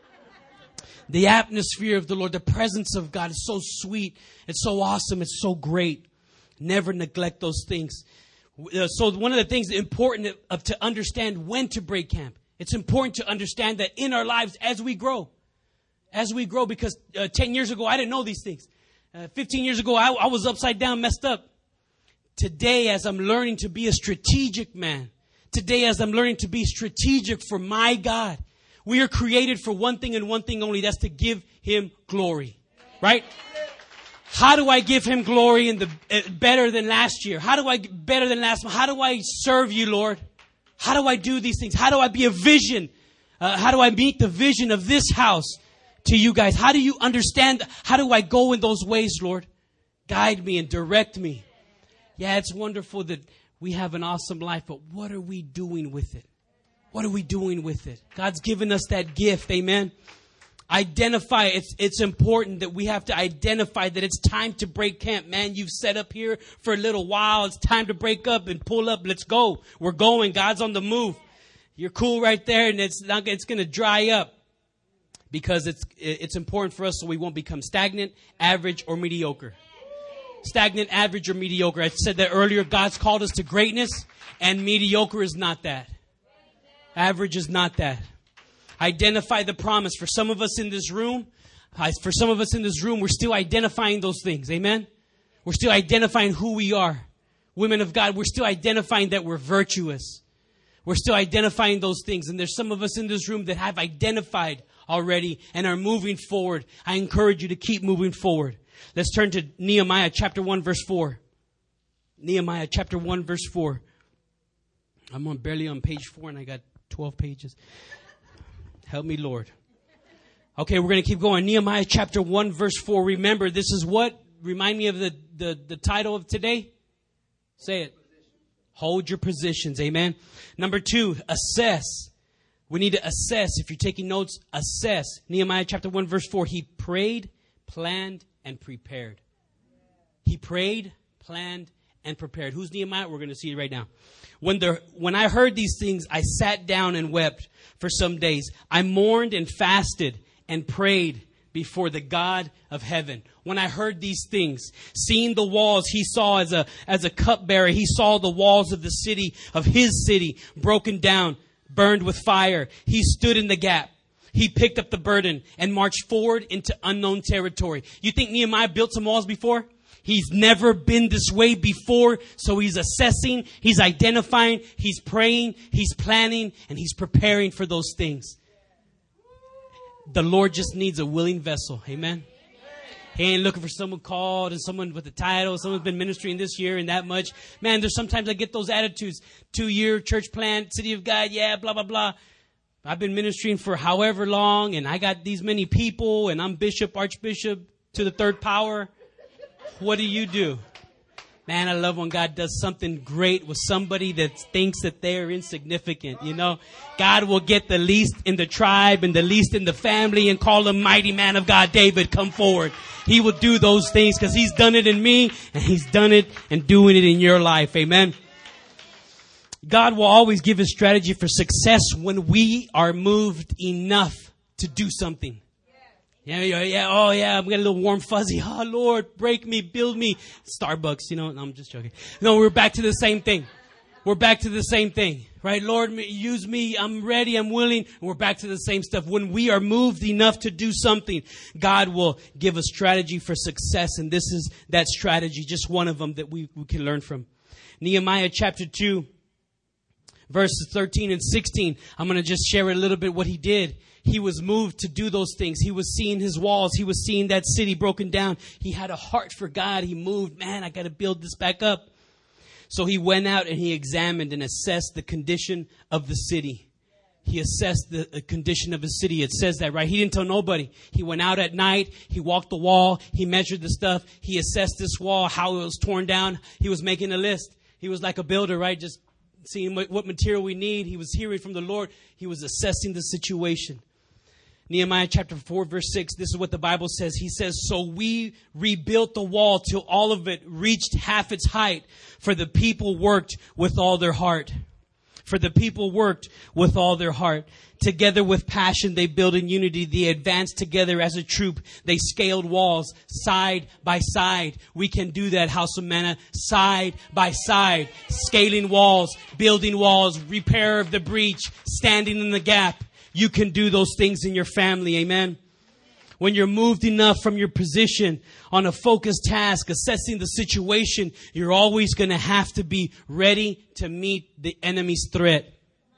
The atmosphere of the Lord, the presence of God is so sweet. It's so awesome. It's so great. Never neglect those things. Uh, so one of the things important of, to understand when to break camp. It's important to understand that in our lives as we grow. As we grow, because uh, ten years ago, I didn't know these things. Uh, fifteen years ago, I, I was upside down, messed up. Today, as I'm learning to be a strategic man. Today, as I'm learning to be strategic for my God. We are created for one thing and one thing only. That's to give Him glory. Right? How do I give Him glory in the uh, better than last year? How do I get better than last month? How do I serve you, Lord? How do I do these things? How do I be a vision? Uh, how do I meet the vision of this house to you guys? How do you understand? How do I go in those ways, Lord? Guide me and direct me. Yeah, it's wonderful that we have an awesome life, but what are we doing with it? What are we doing with it? God's given us that gift. Amen. Identify. It's, it's important that we have to identify that it's time to break camp. Man, you've set up here for a little while. It's time to break up and pull up. Let's go. We're going. God's on the move. You're cool right there, and it's not, it's going to dry up because it's, it's important for us so we won't become stagnant, average, or mediocre. Stagnant, average, or mediocre. I said that earlier. God's called us to greatness, and mediocre is not that. Average is not that. Identify the promise. For some of us in this room, for some of us in this room, we're still identifying those things. Amen? We're still identifying who we are. Women of God, we're still identifying that we're virtuous. We're still identifying those things. And there's some of us in this room that have identified already and are moving forward. I encourage you to keep moving forward. Let's turn to Nehemiah chapter one, verse four. Nehemiah chapter one, verse four. I'm on barely on page four and I got twelve pages. Help me, Lord. Okay, we're going to keep going. Nehemiah chapter one, verse four. Remember, this is what? Remind me of the, the, the title of today. Say it. Hold your positions. Amen. Number two, assess. We need to assess. If you're taking notes, assess. Nehemiah chapter one, verse four. He prayed, planned, and prepared. He prayed, planned, and prepared. Who's Nehemiah? We're going to see it right now. When the when I heard these things, I sat down and wept for some days. I mourned and fasted and prayed before the God of heaven. When I heard these things, seeing the walls he saw as a as a cupbearer, he saw the walls of the city, of his city, broken down, burned with fire. He stood in the gap. He picked up the burden and marched forward into unknown territory. You think Nehemiah built some walls before? He's never been this way before. So he's assessing, he's identifying, he's praying, he's planning, and he's preparing for those things. The Lord just needs a willing vessel. Amen. He ain't looking for someone called and someone with a title. Someone's been ministering this year and that much. Man, there's sometimes I get those attitudes. Two-year church plant, City of God, yeah, blah, blah, blah. I've been ministering for however long, and I got these many people, and I'm bishop, archbishop to the third power. What do you do? Man, I love when God does something great with somebody that thinks that they're insignificant, you know. God will get the least in the tribe and the least in the family and call him mighty man of God, David, come forward. He will do those things because he's done it in me and he's done it and doing it in your life. Amen. God will always give his strategy for success when we are moved enough to do something. Yeah, yeah, yeah. Oh, yeah. I'm getting a little warm fuzzy. Oh, Lord, break me, build me. Starbucks, you know. No, I'm just joking. No, we're back to the same thing. We're back to the same thing, right? Lord, use me. I'm ready. I'm willing. We're back to the same stuff. When we are moved enough to do something, God will give a strategy for success. And this is that strategy, just one of them that we, we can learn from. Nehemiah chapter two, verses thirteen and sixteen. I'm going to just share a little bit what he did. He was moved to do those things. He was seeing his walls. He was seeing that city broken down. He had a heart for God. He moved, man, I got to build this back up. So he went out and he examined and assessed the condition of the city. He assessed the condition of his city. It says that, right? He didn't tell nobody. He went out at night. He walked the wall. He measured the stuff. He assessed this wall, how it was torn down. He was making a list. He was like a builder, right? Just seeing what, what material we need. He was hearing from the Lord. He was assessing the situation. Nehemiah chapter four, verse six, this is what the Bible says. He says, so we rebuilt the wall till all of it reached half its height, for the people worked with all their heart. For the people worked with all their heart. Together with passion, they built in unity. They advanced together as a troop. They scaled walls side by side. We can do that, House of Manna, side by side. Scaling walls, building walls, repair of the breach, standing in the gap. You can do those things in your family. Amen. When you're moved enough from your position on a focused task, assessing the situation, you're always going to have to be ready to meet the enemy's threat.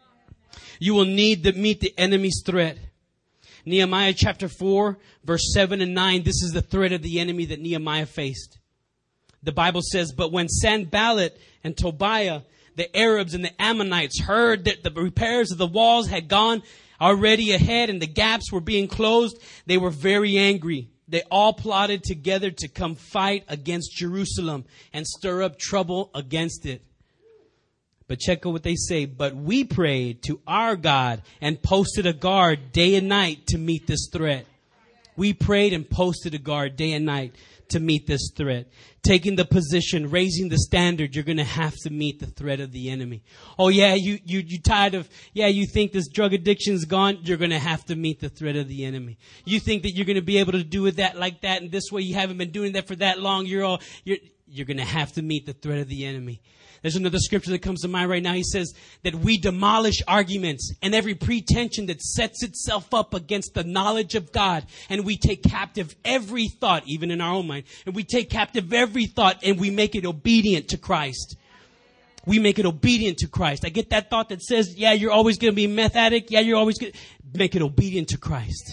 You will need to meet the enemy's threat. Nehemiah chapter four, verse seven and nine. This is the threat of the enemy that Nehemiah faced. The Bible says, but when Sanballat and Tobiah, the Arabs and the Ammonites, heard that the repairs of the walls had gone already ahead and the gaps were being closed, they were very angry. They all plotted together to come fight against Jerusalem and stir up trouble against it. But check out what they say. But we prayed to our God and posted a guard day and night to meet this threat. We prayed and posted a guard day and night to meet this threat. Taking the position, raising the standard, you're going to have to meet the threat of the enemy. Oh yeah, you, you, you tired of, yeah, you think this drug addiction's gone? You're going to have to meet the threat of the enemy. You think that you're going to be able to do it that like that and this way you haven't been doing that for that long. You're all, you're, you're going to have to meet the threat of the enemy. There's another scripture that comes to mind right now. He says that we demolish arguments and every pretension that sets itself up against the knowledge of God. And we take captive every thought, even in our own mind. And we take captive every thought and we make it obedient to Christ. We make it obedient to Christ. I get that thought that says, yeah, you're always going to be a meth addict. Yeah, you're always going to make it obedient to Christ.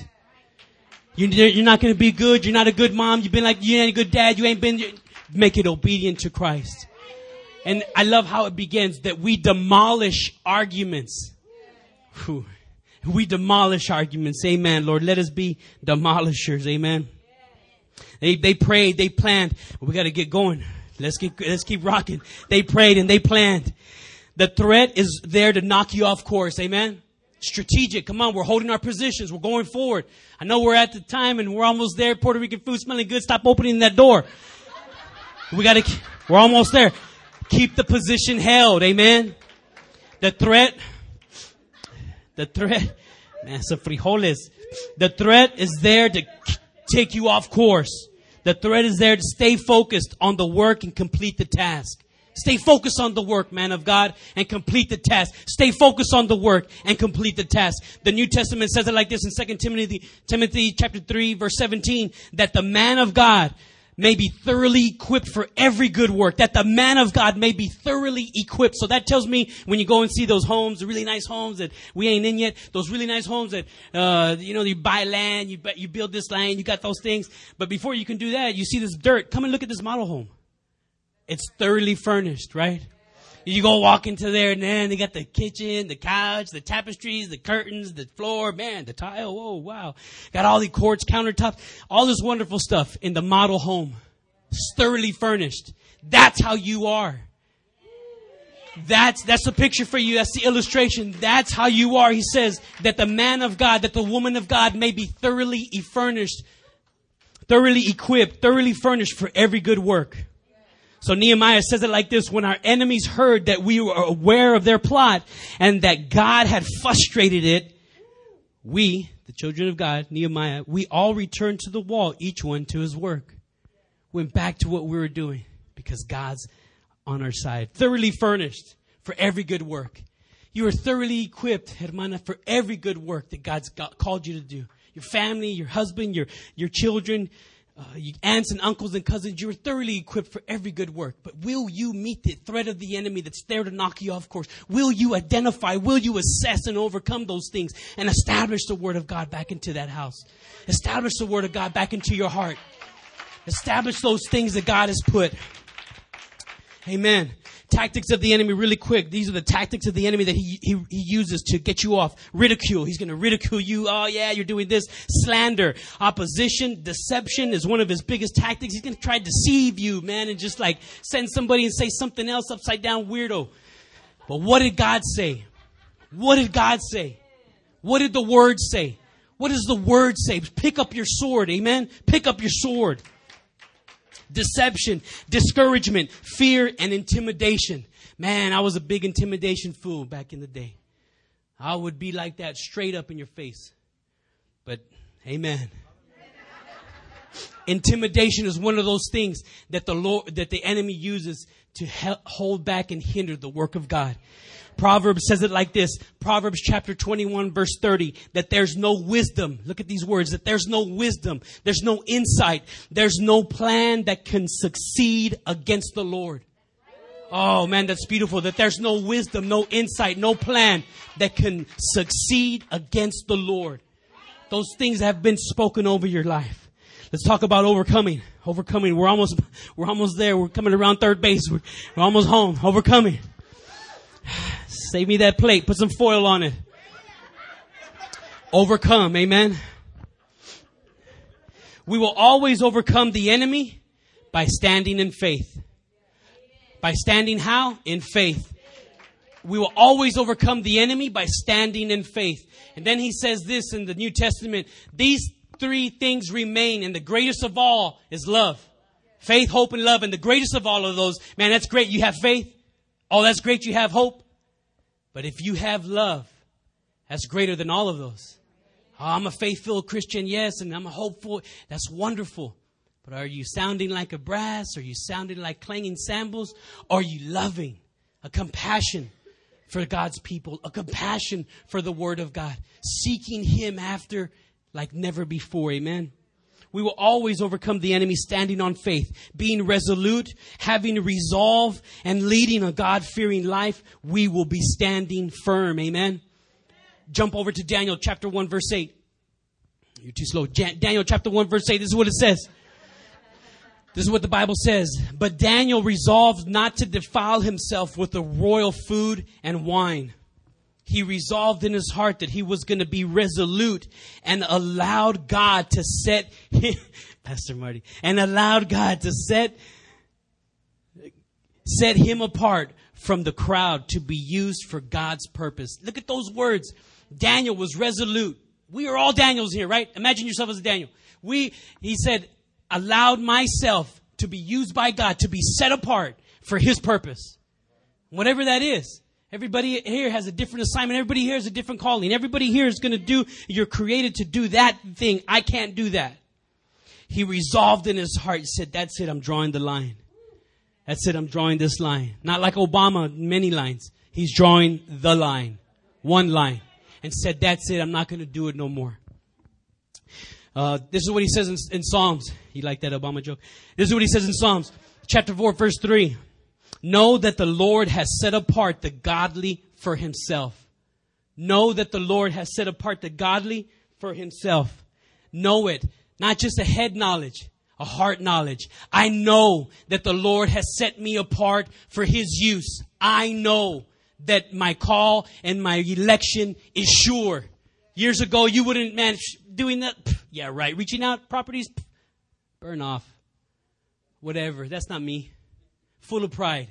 You're not going to be good. You're not a good mom. You've been like, you ain't a good dad. You ain't been, make it obedient to Christ. And I love how it begins that we demolish arguments. Whew. We demolish arguments. Amen. Lord, let us be demolishers. Amen. They, they prayed, they planned. We got to get going. Let's keep, let's keep rocking. They prayed and they planned. The threat is there to knock you off course. Amen. Strategic. Come on. We're holding our positions. We're going forward. I know we're at the time and we're almost there. Puerto Rican food smelling good. Stop opening that door. We got to, we're almost there. Keep the position held. Amen. The threat, the threat, man, some frijoles. The threat is there to take you off course. The threat is there to stay focused on the work and complete the task. Stay focused on the work, man of God, and complete the task. Stay focused on the work and complete the task. The New Testament says it like this in Second Timothy, Timothy chapter three, verse seventeen, that the man of God may be thoroughly equipped for every good work. That the man of God may be thoroughly equipped. So that tells me when you go and see those homes, the really nice homes that we ain't in yet, those really nice homes that, uh, you know, you buy land, you, you build this land, you got those things. But before you can do that, you see this dirt. Come and look at this model home. It's thoroughly furnished, right? You go walk into there and then they got the kitchen, the couch, the tapestries, the curtains, the floor, man, the tile. Whoa, wow. Got all the quartz countertops, all this wonderful stuff in the model home. It's thoroughly furnished. That's how you are. That's, that's the picture for you. That's the illustration. That's how you are. He says that the man of God, that the woman of God may be thoroughly furnished, thoroughly equipped, thoroughly furnished for every good work. So Nehemiah says it like this: when our enemies heard that we were aware of their plot and that God had frustrated it, we, the children of God, Nehemiah, we all returned to the wall, each one to his work. Went back to what we were doing because God's on our side. Thoroughly furnished for every good work. You are thoroughly equipped, hermana, for every good work that God's got, called you to do. Your family, your husband, your, your children, Uh, your aunts and uncles and cousins, you're thoroughly equipped for every good work. But will you meet the threat of the enemy that's there to knock you off course? Will you identify, will you assess and overcome those things and establish the Word of God back into that house? Establish the Word of God back into your heart. Establish those things that God has put. Amen. Tactics of the enemy, really quick. These are the tactics of the enemy that he, he, he uses to get you off. Ridicule. He's going to ridicule you. Oh, yeah, you're doing this. Slander. Opposition. Deception is one of his biggest tactics. He's going to try to deceive you, man, and just like send somebody and say something else upside down, weirdo. But what did God say? What did God say? What did the Word say? What does the Word say? Pick up your sword. Amen. Pick up your sword. Deception, discouragement, fear, and intimidation. Man, I was a big intimidation fool back in the day. I would be like that straight up in your face. But, amen. Intimidation is one of those things that the Lord, that the enemy uses to help hold back and hinder the work of God. Proverbs says it like this. Proverbs chapter twenty-one, verse thirty, that there's no wisdom. Look at these words, that there's no wisdom. There's no insight. There's no plan that can succeed against the Lord. Oh man, that's beautiful. That there's no wisdom, no insight, no plan that can succeed against the Lord. Those things have been spoken over your life. Let's talk about overcoming. Overcoming. We're almost, we're almost there. We're coming around third base. We're, we're almost home. Overcoming. Save me that plate. Put some foil on it. Overcome. Amen. We will always overcome the enemy by standing in faith. By standing how? In faith. We will always overcome the enemy by standing in faith. And then he says this in the New Testament. These three things remain, and the greatest of all is love. Faith, hope, and love. And the greatest of all of those, man, that's great. You have faith. Oh, that's great. You have hope. But if you have love, that's greater than all of those. Oh, I'm a faith-filled Christian, yes, and I'm a hopeful. That's wonderful. But are you sounding like a brass? Are you sounding like clanging cymbals? Are you loving? A compassion for God's people. A compassion for the Word of God. Seeking Him after like never before. Amen. We will always overcome the enemy standing on faith, being resolute, having resolve, and leading a God-fearing life. We will be standing firm. Amen. Jump over to Daniel chapter one, verse eight. You're too slow. Jan- Daniel chapter one, verse eight. This is what it says. This is what the Bible says. But Daniel resolved not to defile himself with the royal food and wine. He resolved in his heart that he was going to be resolute and allowed God to set him, Pastor Marty, and allowed God to set, set him apart from the crowd to be used for God's purpose. Look at those words. Daniel was resolute. We are all Daniels here, right? Imagine yourself as a Daniel. We, he said, allowed myself to be used by God, to be set apart for his purpose. Whatever that is. Everybody here has a different assignment. Everybody here has a different calling. Everybody here is going to do, you're created to do that thing. I can't do that. He resolved in his heart. He said, that's it. I'm drawing the line. That's it. I'm drawing this line. Not like Obama, many lines. He's drawing the line. One line. And said, that's it. I'm not going to do it no more. Uh, this is what he says in, in Psalms. You like that Obama joke? This is what he says in Psalms. Chapter four, verse three. Know that the Lord has set apart the godly for himself. Know that the Lord has set apart the godly for himself. Know it. Not just a head knowledge, a heart knowledge. I know that the Lord has set me apart for his use. I know that my call and my election is sure. Years ago, you wouldn't manage doing that. Pff, yeah, right. Reaching out properties. Pff, burn off. Whatever. That's not me. Full of pride.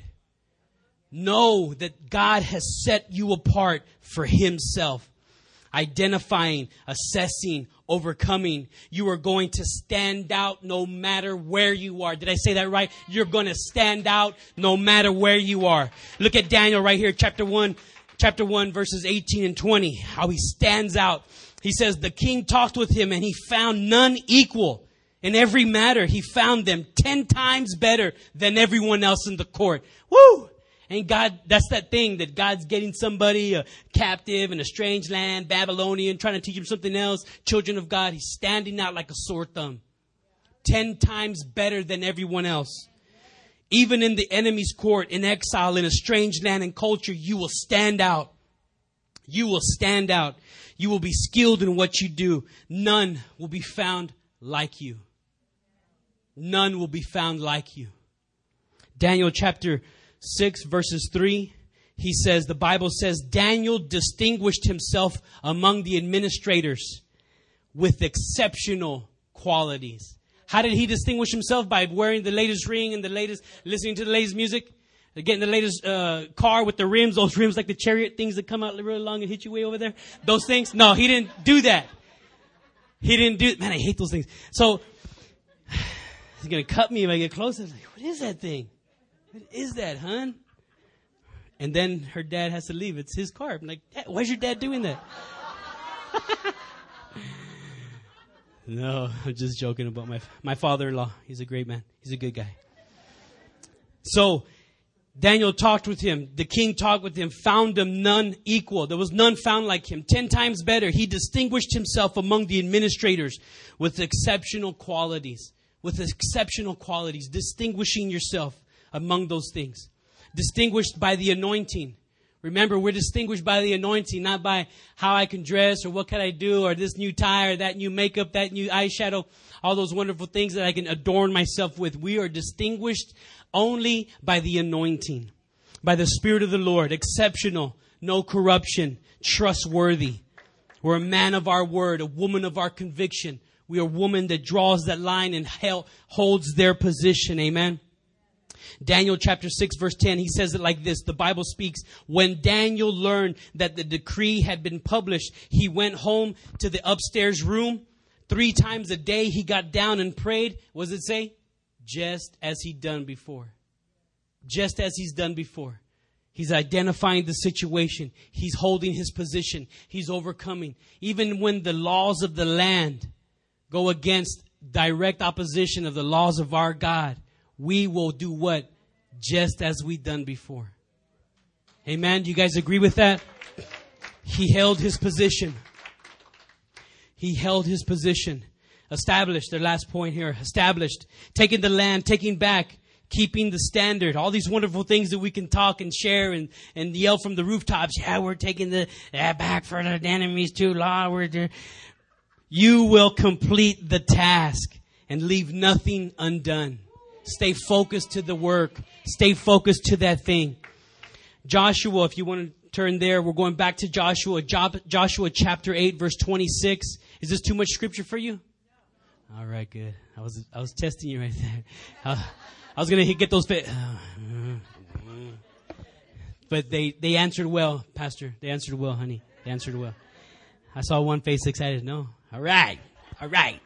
Know that God has set you apart for himself. Identifying, assessing, overcoming. You are going to stand out no matter where you are. Did I say that right? You're going to stand out no matter where you are. Look at Daniel right here, chapter one, chapter one, verses eighteen and twenty. How he stands out. He says, the king talked with him and he found none equal. In every matter, he found them ten times better than everyone else in the court. Woo! And God, that's that thing that God's getting somebody a captive in a strange land, Babylonian, trying to teach him something else. Children of God, he's standing out like a sore thumb. Ten times better than everyone else. Even in the enemy's court, in exile, in a strange land and culture, you will stand out. You will stand out. You will be skilled in what you do. None will be found like you. None will be found like you. Daniel chapter six verses three, he says, the Bible says, Daniel distinguished himself among the administrators with exceptional qualities. How did he distinguish himself? By wearing the latest ring and the latest, listening to the latest music, getting the latest uh, car with the rims, those rims like the chariot things that come out really long and hit you way over there. Those things. No, he didn't do that. He didn't do, man, I hate those things. So he's going to cut me if I get closer. I'm like, what is that thing? What is that, hon? And then her dad has to leave. It's his car. I'm like, why's your dad doing that? No, I'm just joking about my my father-in-law. He's a great man. He's a good guy. So Daniel talked with him. The king talked with him, found him none equal. There was none found like him. Ten times better. He distinguished himself among the administrators with exceptional qualities. With exceptional qualities. Distinguishing yourself among those things. Distinguished by the anointing. Remember, we're distinguished by the anointing, not by how I can dress or what can I do or this new tie or that new makeup, that new eyeshadow, all those wonderful things that I can adorn myself with. We are distinguished only by the anointing, by the Spirit of the Lord. Exceptional, no corruption, trustworthy. We're a man of our word, a woman of our conviction. We are a woman that draws that line and held, holds their position. Amen. Daniel chapter six verse ten, he says it like this. The Bible speaks, when Daniel learned that the decree had been published, he went home to the upstairs room. Three times a day he got down and prayed. What does it say? Just as he'd done before. Just as he's done before. He's identifying the situation. He's holding his position. He's overcoming. Even when the laws of the land go against direct opposition of the laws of our God, we will do what? Just as we've done before. Amen. Do you guys agree with that? He held his position. He held his position. Established, their last point here. Established. Taking the land, taking back, keeping the standard. All these wonderful things that we can talk and share and, and yell from the rooftops. Yeah, we're taking the uh, back for the enemies too long. We're there. You will complete the task and leave nothing undone. Stay focused to the work. Stay focused to that thing. Joshua, if you want to turn there. We're going back to Joshua, Joshua chapter eight, verse twenty-six. Is this too much scripture for you? No. All right, good. I was I was testing you right there. I, I was going to get those fit. But they, they answered well, Pastor. They answered well, honey. They answered well. I saw one face excited. No. All right. All right.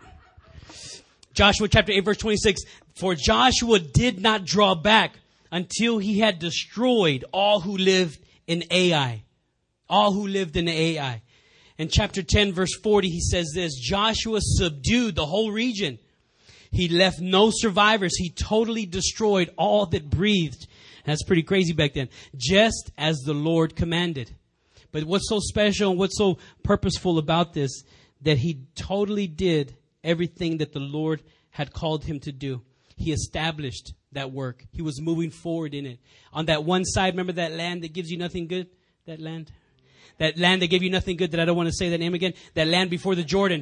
Joshua chapter eight, verse twenty-six. For Joshua did not draw back until he had destroyed all who lived in Ai. All who lived in Ai. In chapter ten, verse forty, he says this. Joshua subdued the whole region. He left no survivors. He totally destroyed all that breathed. That's pretty crazy back then. Just as the Lord commanded. But what's so special and what's so purposeful about this, that he totally did everything that the Lord had called him to do. He established that work. He was moving forward in it. On that one side, remember that land that gives you nothing good? That land? That land that gave you nothing good, that I don't want to say that name again. That land before the Jordan.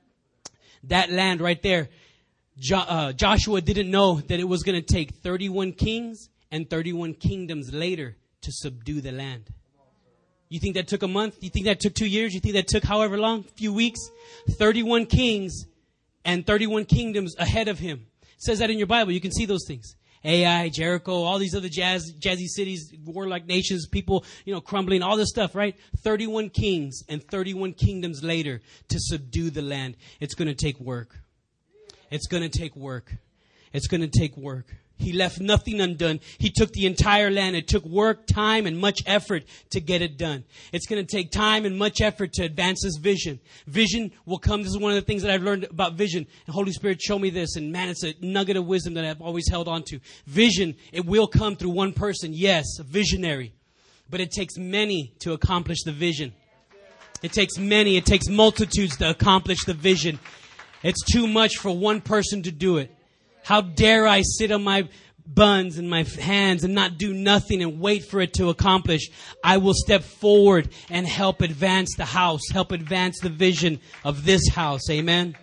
That land right there. Jo- uh, Joshua didn't know that it was going to take thirty-one kings and thirty-one kingdoms later to subdue the land. You think that took a month? You think that took two years? You think that took however long? A few weeks? thirty-one kings and thirty-one kingdoms ahead of him. It says that in your Bible. You can see those things. Ai, Jericho, all these other jazz, jazzy cities, warlike nations, people, you know, crumbling, all this stuff, right? thirty-one kings and thirty-one kingdoms later to subdue the land. It's going to take work. It's going to take work. It's going to take work. He left nothing undone. He took the entire land. It took work, time, and much effort to get it done. It's going to take time and much effort to advance this vision. Vision will come. This is one of the things that I've learned about vision. The Holy Spirit showed me this, and man, it's a nugget of wisdom that I've always held on to. Vision, it will come through one person. Yes, a visionary. But it takes many to accomplish the vision. It takes many. It takes multitudes to accomplish the vision. It's too much for one person to do it. How dare I sit on my buns and my hands and not do nothing and wait for it to accomplish? I will step forward and help advance the house, help advance the vision of this house. Amen.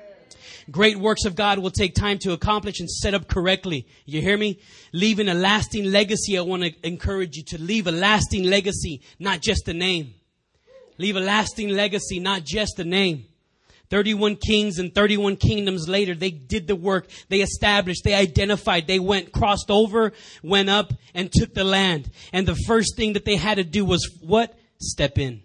Great works of God will take time to accomplish and set up correctly. You hear me? Leaving a lasting legacy. I want to encourage you to leave a lasting legacy, not just a name. Leave a lasting legacy, not just a name. thirty-one kings and thirty-one kingdoms later, they did the work. They established, they identified, they went, crossed over, went up, and took the land. And the first thing that they had to do was what? Step in.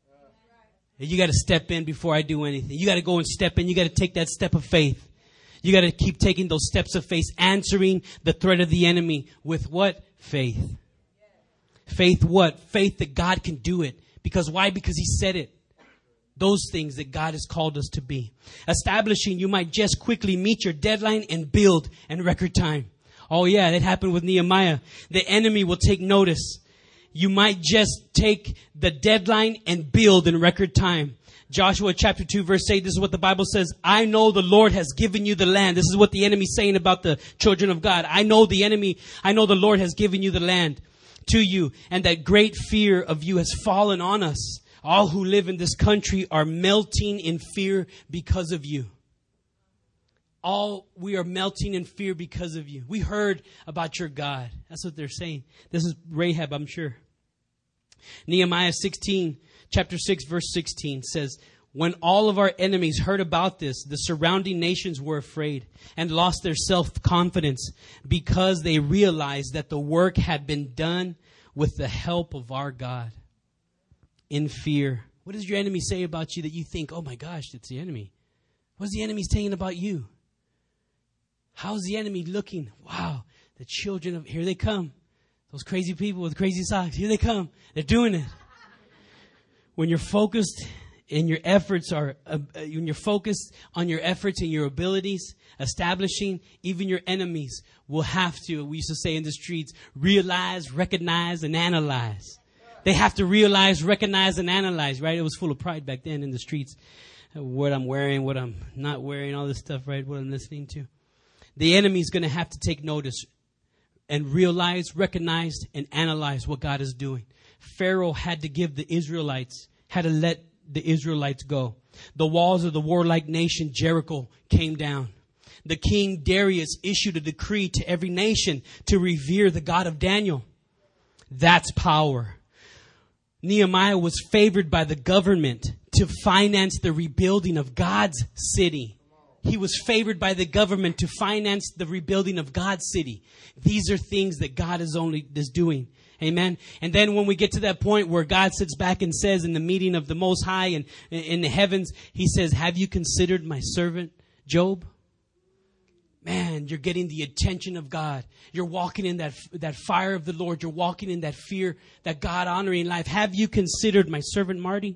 You got to step in before I do anything. You got to go and step in. You got to take that step of faith. You got to keep taking those steps of faith, answering the threat of the enemy with what? Faith. Faith what? Faith that God can do it. Because why? Because He said it. Those things that God has called us to be. Establishing, you might just quickly meet your deadline and build in record time. Oh yeah, that happened with Nehemiah. The enemy will take notice. You might just take the deadline and build in record time. Joshua chapter two verse eight, this is what the Bible says. I know the Lord has given you the land. This is what the enemy is saying about the children of God. I know the enemy, I know the Lord has given you the land to you, and that great fear of you has fallen on us. All who live in this country are melting in fear because of you. All we are melting in fear because of you. We heard about your God. That's what they're saying. This is Rahab, I'm sure. Nehemiah sixteen, chapter six, verse sixteen says, when all of our enemies heard about this, the surrounding nations were afraid and lost their self-confidence because they realized that the work had been done with the help of our God. In fear. What does your enemy say about you that you think, oh my gosh, it's the enemy? What's the enemy saying about you? How's the enemy looking? Wow, the children of, here they come. Those crazy people with crazy socks, here they come. They're doing it. When you're focused and your efforts are, uh, when you're focused on your efforts and your abilities, establishing, even your enemies will have to, we used to say in the streets, realize, recognize, and analyze. They have to realize, recognize, and analyze, right? It was full of pride back then in the streets. What I'm wearing, what I'm not wearing, all this stuff, right? What I'm listening to. The enemy's going to have to take notice and realize, recognize, and analyze what God is doing. Pharaoh had to give the Israelites, had to let the Israelites go. The walls of the warlike nation, Jericho, came down. The king Darius issued a decree to every nation to revere the God of Daniel. That's power. Nehemiah was favored by the government to finance the rebuilding of God's city. He was favored by the government to finance the rebuilding of God's city. These are things that God is only is doing. Amen. And then when we get to that point where God sits back and says in the meeting of the Most High and in the heavens, He says, have you considered my servant Job? Man, you're getting the attention of God. You're walking in that, that fire of the Lord. You're walking in that fear, that God honoring life. Have you considered my servant Marty?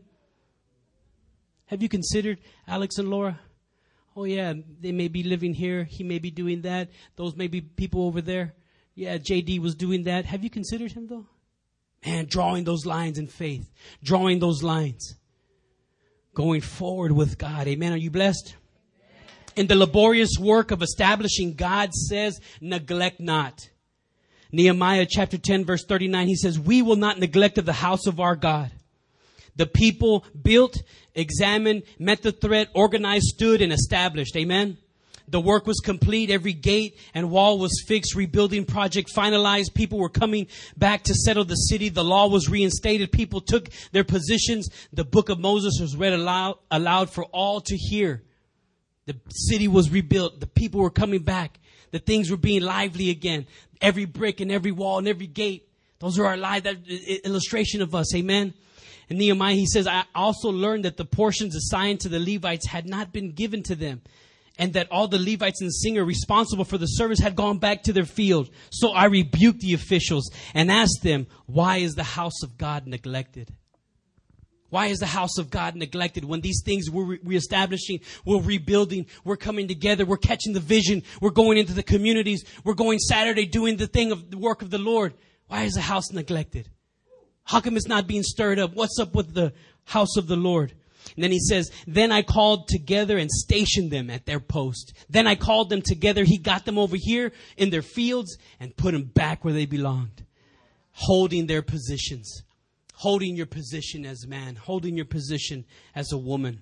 Have you considered Alex and Laura? Oh yeah, they may be living here. He may be doing that. Those may be people over there. Yeah, J D was doing that. Have you considered him though? Man, drawing those lines in faith. Drawing those lines. Going forward with God. Amen. Are you blessed? In the laborious work of establishing, God says, neglect not. Nehemiah chapter ten verse thirty-nine, he says, we will not neglect of the house of our God. The people built, examined, met the threat, organized, stood, and established. Amen. The work was complete. Every gate and wall was fixed. Rebuilding project finalized. People were coming back to settle the city. The law was reinstated. People took their positions. The book of Moses was read aloud, aloud for all to hear. The city was rebuilt. The people were coming back. The things were being lively again. Every brick and every wall and every gate. Those are our live that illustration of us. Amen. And Nehemiah, he says, I also learned that the portions assigned to the Levites had not been given to them. And that all the Levites and the singer responsible for the service had gone back to their field. So I rebuked the officials and asked them, why is the house of God neglected? Why is the house of God neglected? When these things we're reestablishing, we're rebuilding, we're coming together, we're catching the vision, we're going into the communities, we're going Saturday doing the thing of the work of the Lord. Why is the house neglected? How come it's not being stirred up? What's up with the house of the Lord? And then he says, then I called together and stationed them at their post. Then I called them together. He got them over here in their fields and put them back where they belonged. Holding their positions. Holding your position as man. Holding your position as a woman.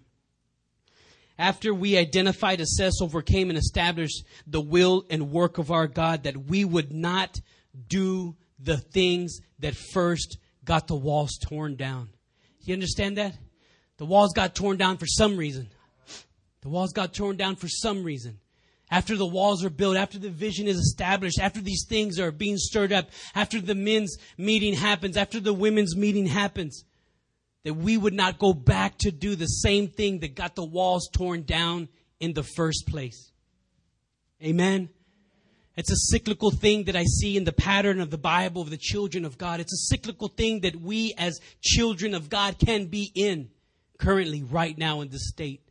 After we identified, assessed, overcame, and established the will and work of our God, that we would not do the things that first got the walls torn down. You understand that? The walls got torn down for some reason. The walls got torn down for some reason. After the walls are built, after the vision is established, after these things are being stirred up, after the men's meeting happens, after the women's meeting happens, that we would not go back to do the same thing that got the walls torn down in the first place. Amen. It's a cyclical thing that I see in the pattern of the Bible of the children of God. It's a cyclical thing that we as children of God can be in currently right now in this state.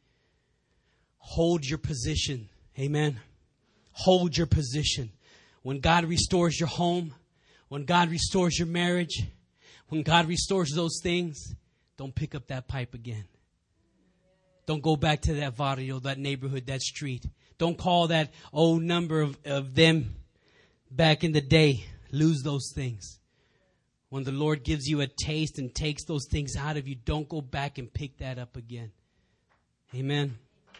Hold your position. Amen. Hold your position. When God restores your home, when God restores your marriage, when God restores those things, don't pick up that pipe again. Don't go back to that barrio, that neighborhood, that street. Don't call that old number of, of them back in the day. Lose those things. When the Lord gives you a taste and takes those things out of you, don't go back and pick that up again. Amen.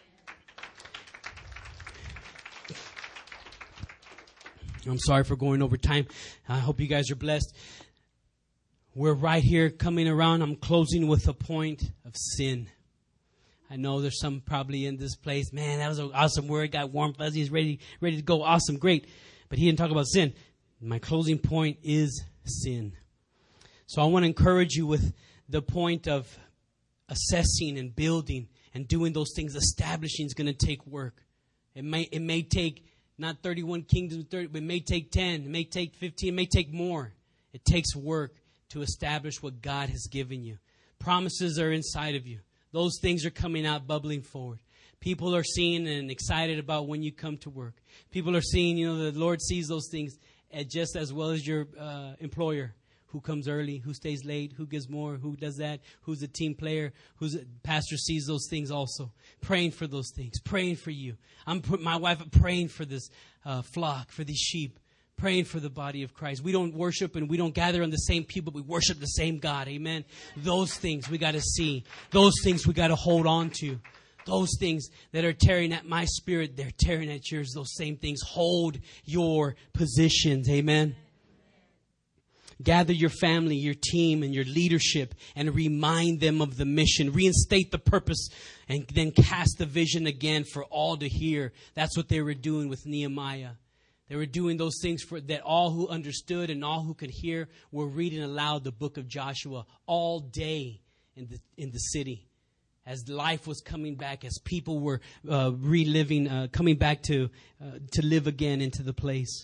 I'm sorry for going over time. I hope you guys are blessed. We're right here coming around. I'm closing with a point of sin. I know there's some probably in this place. Man, that was an awesome word. Got warm fuzzies, ready, ready to go. Awesome, great. But he didn't talk about sin. My closing point is sin. So I want to encourage you with the point of assessing and building and doing those things. Establishing is going to take work. It may it may take not thirty-one kingdoms, thirty, but it may take ten, it may take fifteen, it may take more. It takes work to establish what God has given you. Promises are inside of you. Those things are coming out, bubbling forward. People are seeing and excited about when you come to work. People are seeing, you know, the Lord sees those things just as well as your uh, employer. Who comes early, who stays late, who gives more, who does that, who's a team player, who's a pastor sees those things also. Praying for those things, praying for you. I'm my wife praying for this uh, flock, for these sheep, praying for the body of Christ. We don't worship and we don't gather on the same people, but we worship the same God. Amen. Those things we got to see. Those things we got to hold on to. Those things that are tearing at my spirit, they're tearing at yours. Those same things. Hold your positions. Amen. Gather your family, your team, and your leadership and remind them of the mission. Reinstate the purpose and then cast the vision again for all to hear. That's what they were doing with Nehemiah. They were doing those things for that all who understood and all who could hear were reading aloud the book of Joshua all day in the in the city. As life was coming back, as people were uh, reliving, uh, coming back to uh, to live again into the place.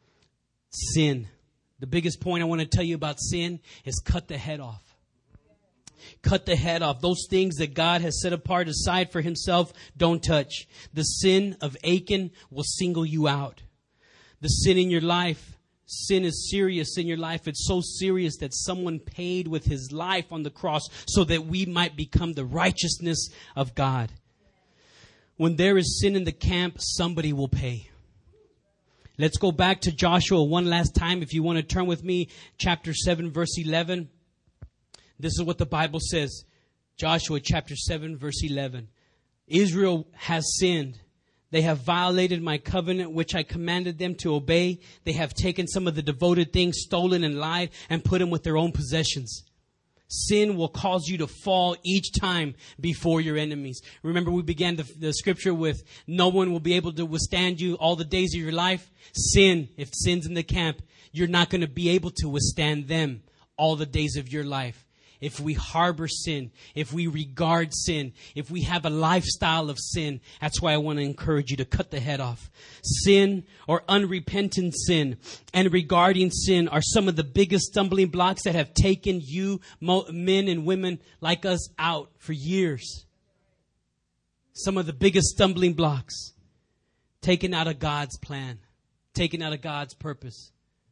Sin. The biggest point I want to tell you about sin is cut the head off. Cut the head off. Those things that God has set apart aside for himself, don't touch. The sin of Achan will single you out. The sin in your life, sin is serious in your life. It's so serious that someone paid with his life on the cross so that we might become the righteousness of God. When there is sin in the camp, somebody will pay. Let's go back to Joshua one last time. If you want to turn with me, chapter seven, verse eleven. This is what the Bible says. Joshua chapter seven, verse eleven. Israel has sinned. They have violated my covenant, which I commanded them to obey. They have taken some of the devoted things, stolen and lied, and put them with their own possessions. Sin will cause you to fall each time before your enemies. Remember, we began the, the scripture with, no one will be able to withstand you all the days of your life. Sin, if sin's in the camp, you're not going to be able to withstand them all the days of your life. If we harbor sin, if we regard sin, if we have a lifestyle of sin, that's why I want to encourage you to cut the head off. Sin or unrepentant sin and regarding sin are some of the biggest stumbling blocks that have taken you, men and women like us, out for years. Some of the biggest stumbling blocks. Taken out of God's plan. Taken out of God's purpose.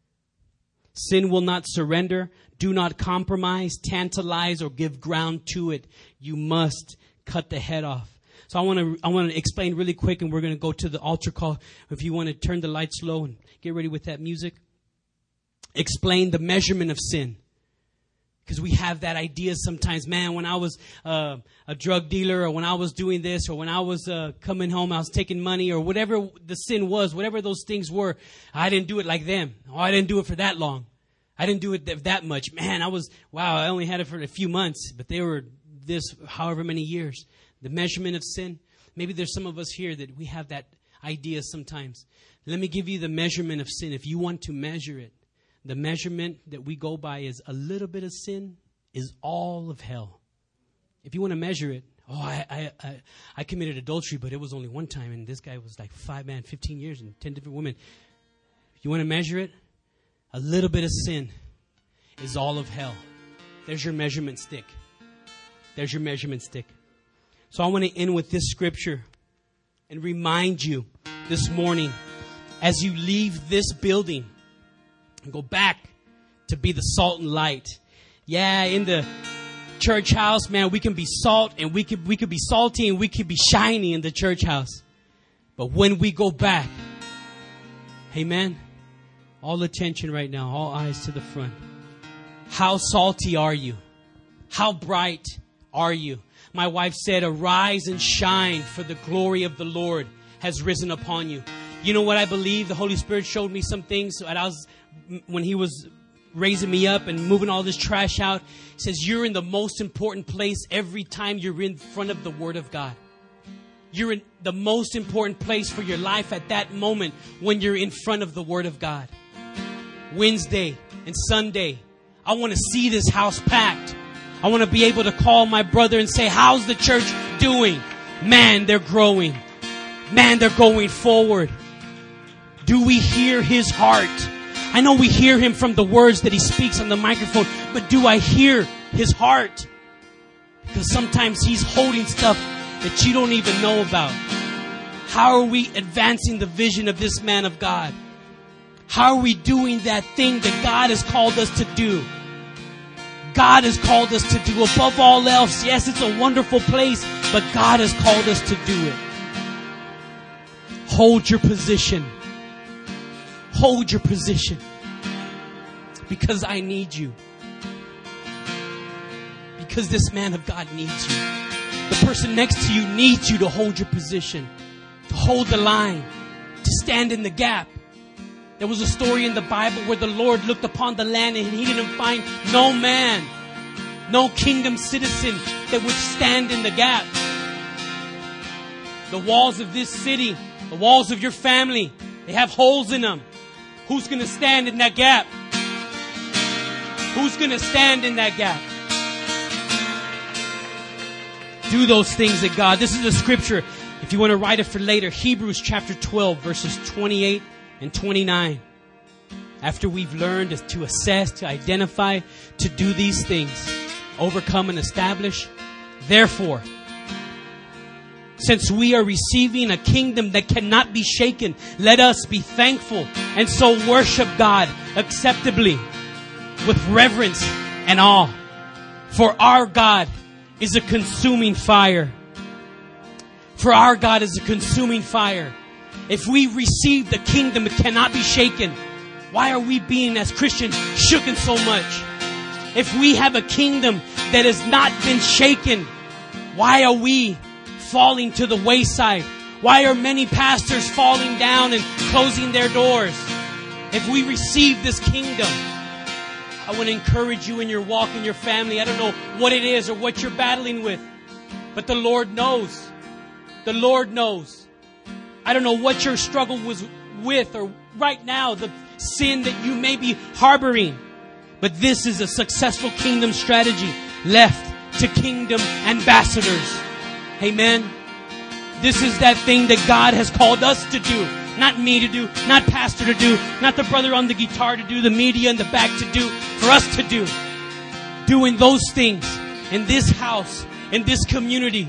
Sin will not surrender. Do not compromise, tantalize, or give ground to it. You must cut the head off. So I want to I want to explain really quick, and we're going to go to the altar call. If you want to turn the lights low and get ready with that music. Explain the measurement of sin. Because we have that idea sometimes, man, when I was uh, a drug dealer, or when I was doing this, or when I was uh, coming home, I was taking money, or whatever the sin was, whatever those things were, I didn't do it like them. Oh, I didn't do it for that long. I didn't do it th- that much. Man, I was, wow, I only had it for a few months, but they were this however many years. The measurement of sin. Maybe there's some of us here that we have that idea sometimes. Let me give you the measurement of sin. If you want to measure it, the measurement that we go by is a little bit of sin is all of hell. If you want to measure it, oh, I, I, I, I committed adultery, but it was only one time, and this guy was like five, man, fifteen years and ten different women. You want to measure it? A little bit of sin is all of hell. There's your measurement stick. There's your measurement stick. So I want to end with this scripture and remind you this morning, as you leave this building, and go back to be the salt and light. Yeah, in the church house, man, we can be salt and we could we could be salty and we could be shiny in the church house. But when we go back, amen. All attention right now, all eyes to the front. How salty are you? How bright are you? My wife said, arise and shine, for the glory of the Lord has risen upon you. You know what I believe? The Holy Spirit showed me some things when I was, when He was raising me up and moving all this trash out. He says, you're in the most important place every time you're in front of the Word of God. You're in the most important place for your life at that moment when you're in front of the Word of God. Wednesday and Sunday, I want to see this house packed. I want to be able to call my brother and say, how's the church doing? Man, they're growing. Man, they're going forward. Do we hear His heart? I know we hear Him from the words that He speaks on the microphone, but do I hear His heart? Because sometimes He's holding stuff that you don't even know about. How are we advancing the vision of this man of God? How are we doing that thing that God has called us to do? God has called us to do above all else. Yes, it's a wonderful place, but God has called us to do it. Hold your position. Hold your position. Because I need you. Because this man of God needs you. The person next to you needs you to hold your position. To hold the line. To stand in the gap. There was a story in the Bible where the Lord looked upon the land and He didn't find no man, no kingdom citizen that would stand in the gap. The walls of this city, the walls of your family, they have holes in them. Who's going to stand in that gap? Who's going to stand in that gap? Do those things that God... This is a scripture, if you want to write it for later, Hebrews chapter twelve, verses twenty-eight and twenty-nine. After we've learned to assess, to identify, to do these things, overcome and establish. Therefore, since we are receiving a kingdom that cannot be shaken, let us be thankful and so worship God acceptably with reverence and awe. For our God is a consuming fire. For our God is a consuming fire. If we receive the kingdom that cannot be shaken, why are we being, as Christians, shooken so much? If we have a kingdom that has not been shaken, why are we falling to the wayside? Why are many pastors falling down and closing their doors? If we receive this kingdom, I want to encourage you in your walk in your family. I don't know what it is or what you're battling with, but the Lord knows. The Lord knows. I don't know what your struggle was with or right now, the sin that you may be harboring. But this is a successful kingdom strategy left to kingdom ambassadors. Amen. This is that thing that God has called us to do. Not me to do, not pastor to do, not the brother on the guitar to do, the media in the back to do, for us to do. Doing those things in this house, in this community.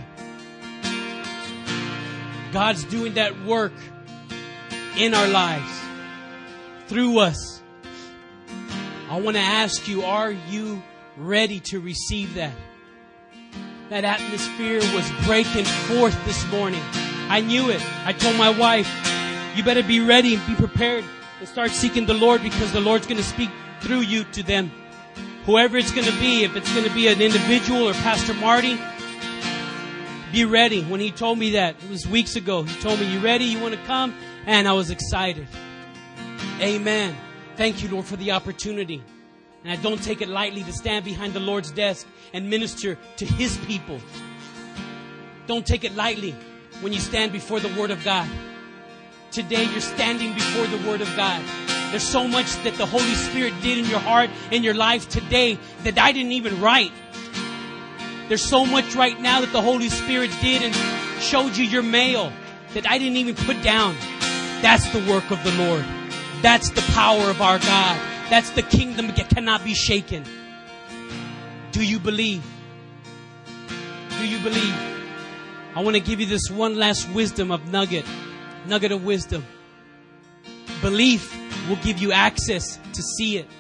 God's doing that work in our lives, through us. I want to ask you, are you ready to receive that? That atmosphere was breaking forth this morning. I knew it. I told my wife, you better be ready and be prepared and start seeking the Lord, because the Lord's going to speak through you to them. Whoever it's going to be, if it's going to be an individual or Pastor Marty, be ready. When he told me that, it was weeks ago, he told me, you ready? You want to come? And I was excited. Amen. Thank you, Lord, for the opportunity. And I don't take it lightly to stand behind the Lord's desk and minister to His people. Don't take it lightly when you stand before the Word of God. Today you're standing before the Word of God. There's so much that the Holy Spirit did in your heart, in your life today, that I didn't even write. There's so much right now that the Holy Spirit did and showed you your mail that I didn't even put down. That's the work of the Lord. That's the power of our God. That's the kingdom that cannot be shaken. Do you believe? Do you believe? I want to give you this one last wisdom of nugget. Nugget of wisdom. Belief will give you access to see it.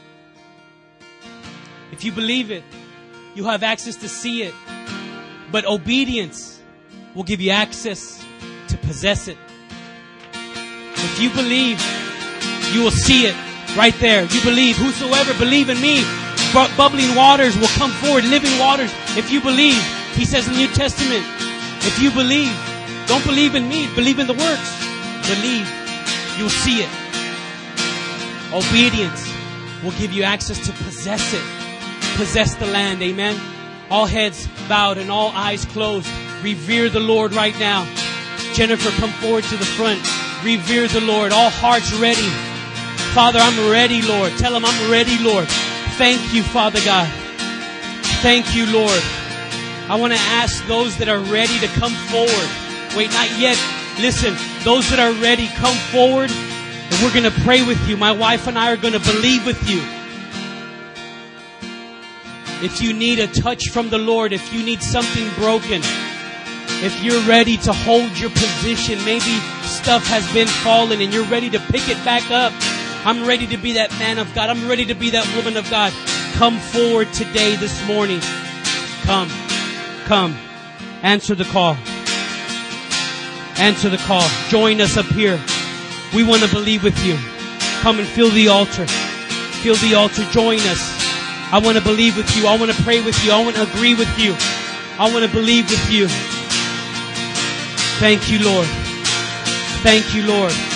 If you believe it, you have access to see it. But obedience will give you access to possess it. If you believe, you will see it right there. You believe. Whosoever believe in me, bubbling waters will come forward, living waters. If you believe, He says in the New Testament, if you believe, don't believe in me, believe in the works. Believe, you'll see it. Obedience will give you access to possess it. Possess the land, amen. All heads bowed and all eyes closed. Revere the Lord right now. Jennifer, come forward to the front. Revere the Lord. All hearts ready. Father, I'm ready, Lord. Tell Him I'm ready, Lord. Thank you, Father God. Thank you, Lord. I want to ask those that are ready to come forward. Wait, not yet. Listen, those that are ready, come forward. And we're going to pray with you. My wife and I are going to believe with you. If you need a touch from the Lord, if you need something broken, if you're ready to hold your position, maybe stuff has been fallen and you're ready to pick it back up. I'm ready to be that man of God. I'm ready to be that woman of God. Come forward today, this morning. Come. Come. Answer the call. Answer the call. Join us up here. We want to believe with you. Come and fill the altar. Fill the altar. Join us. I want to believe with you. I want to pray with you. I want to agree with you. I want to believe with you. Thank you, Lord. Thank you, Lord.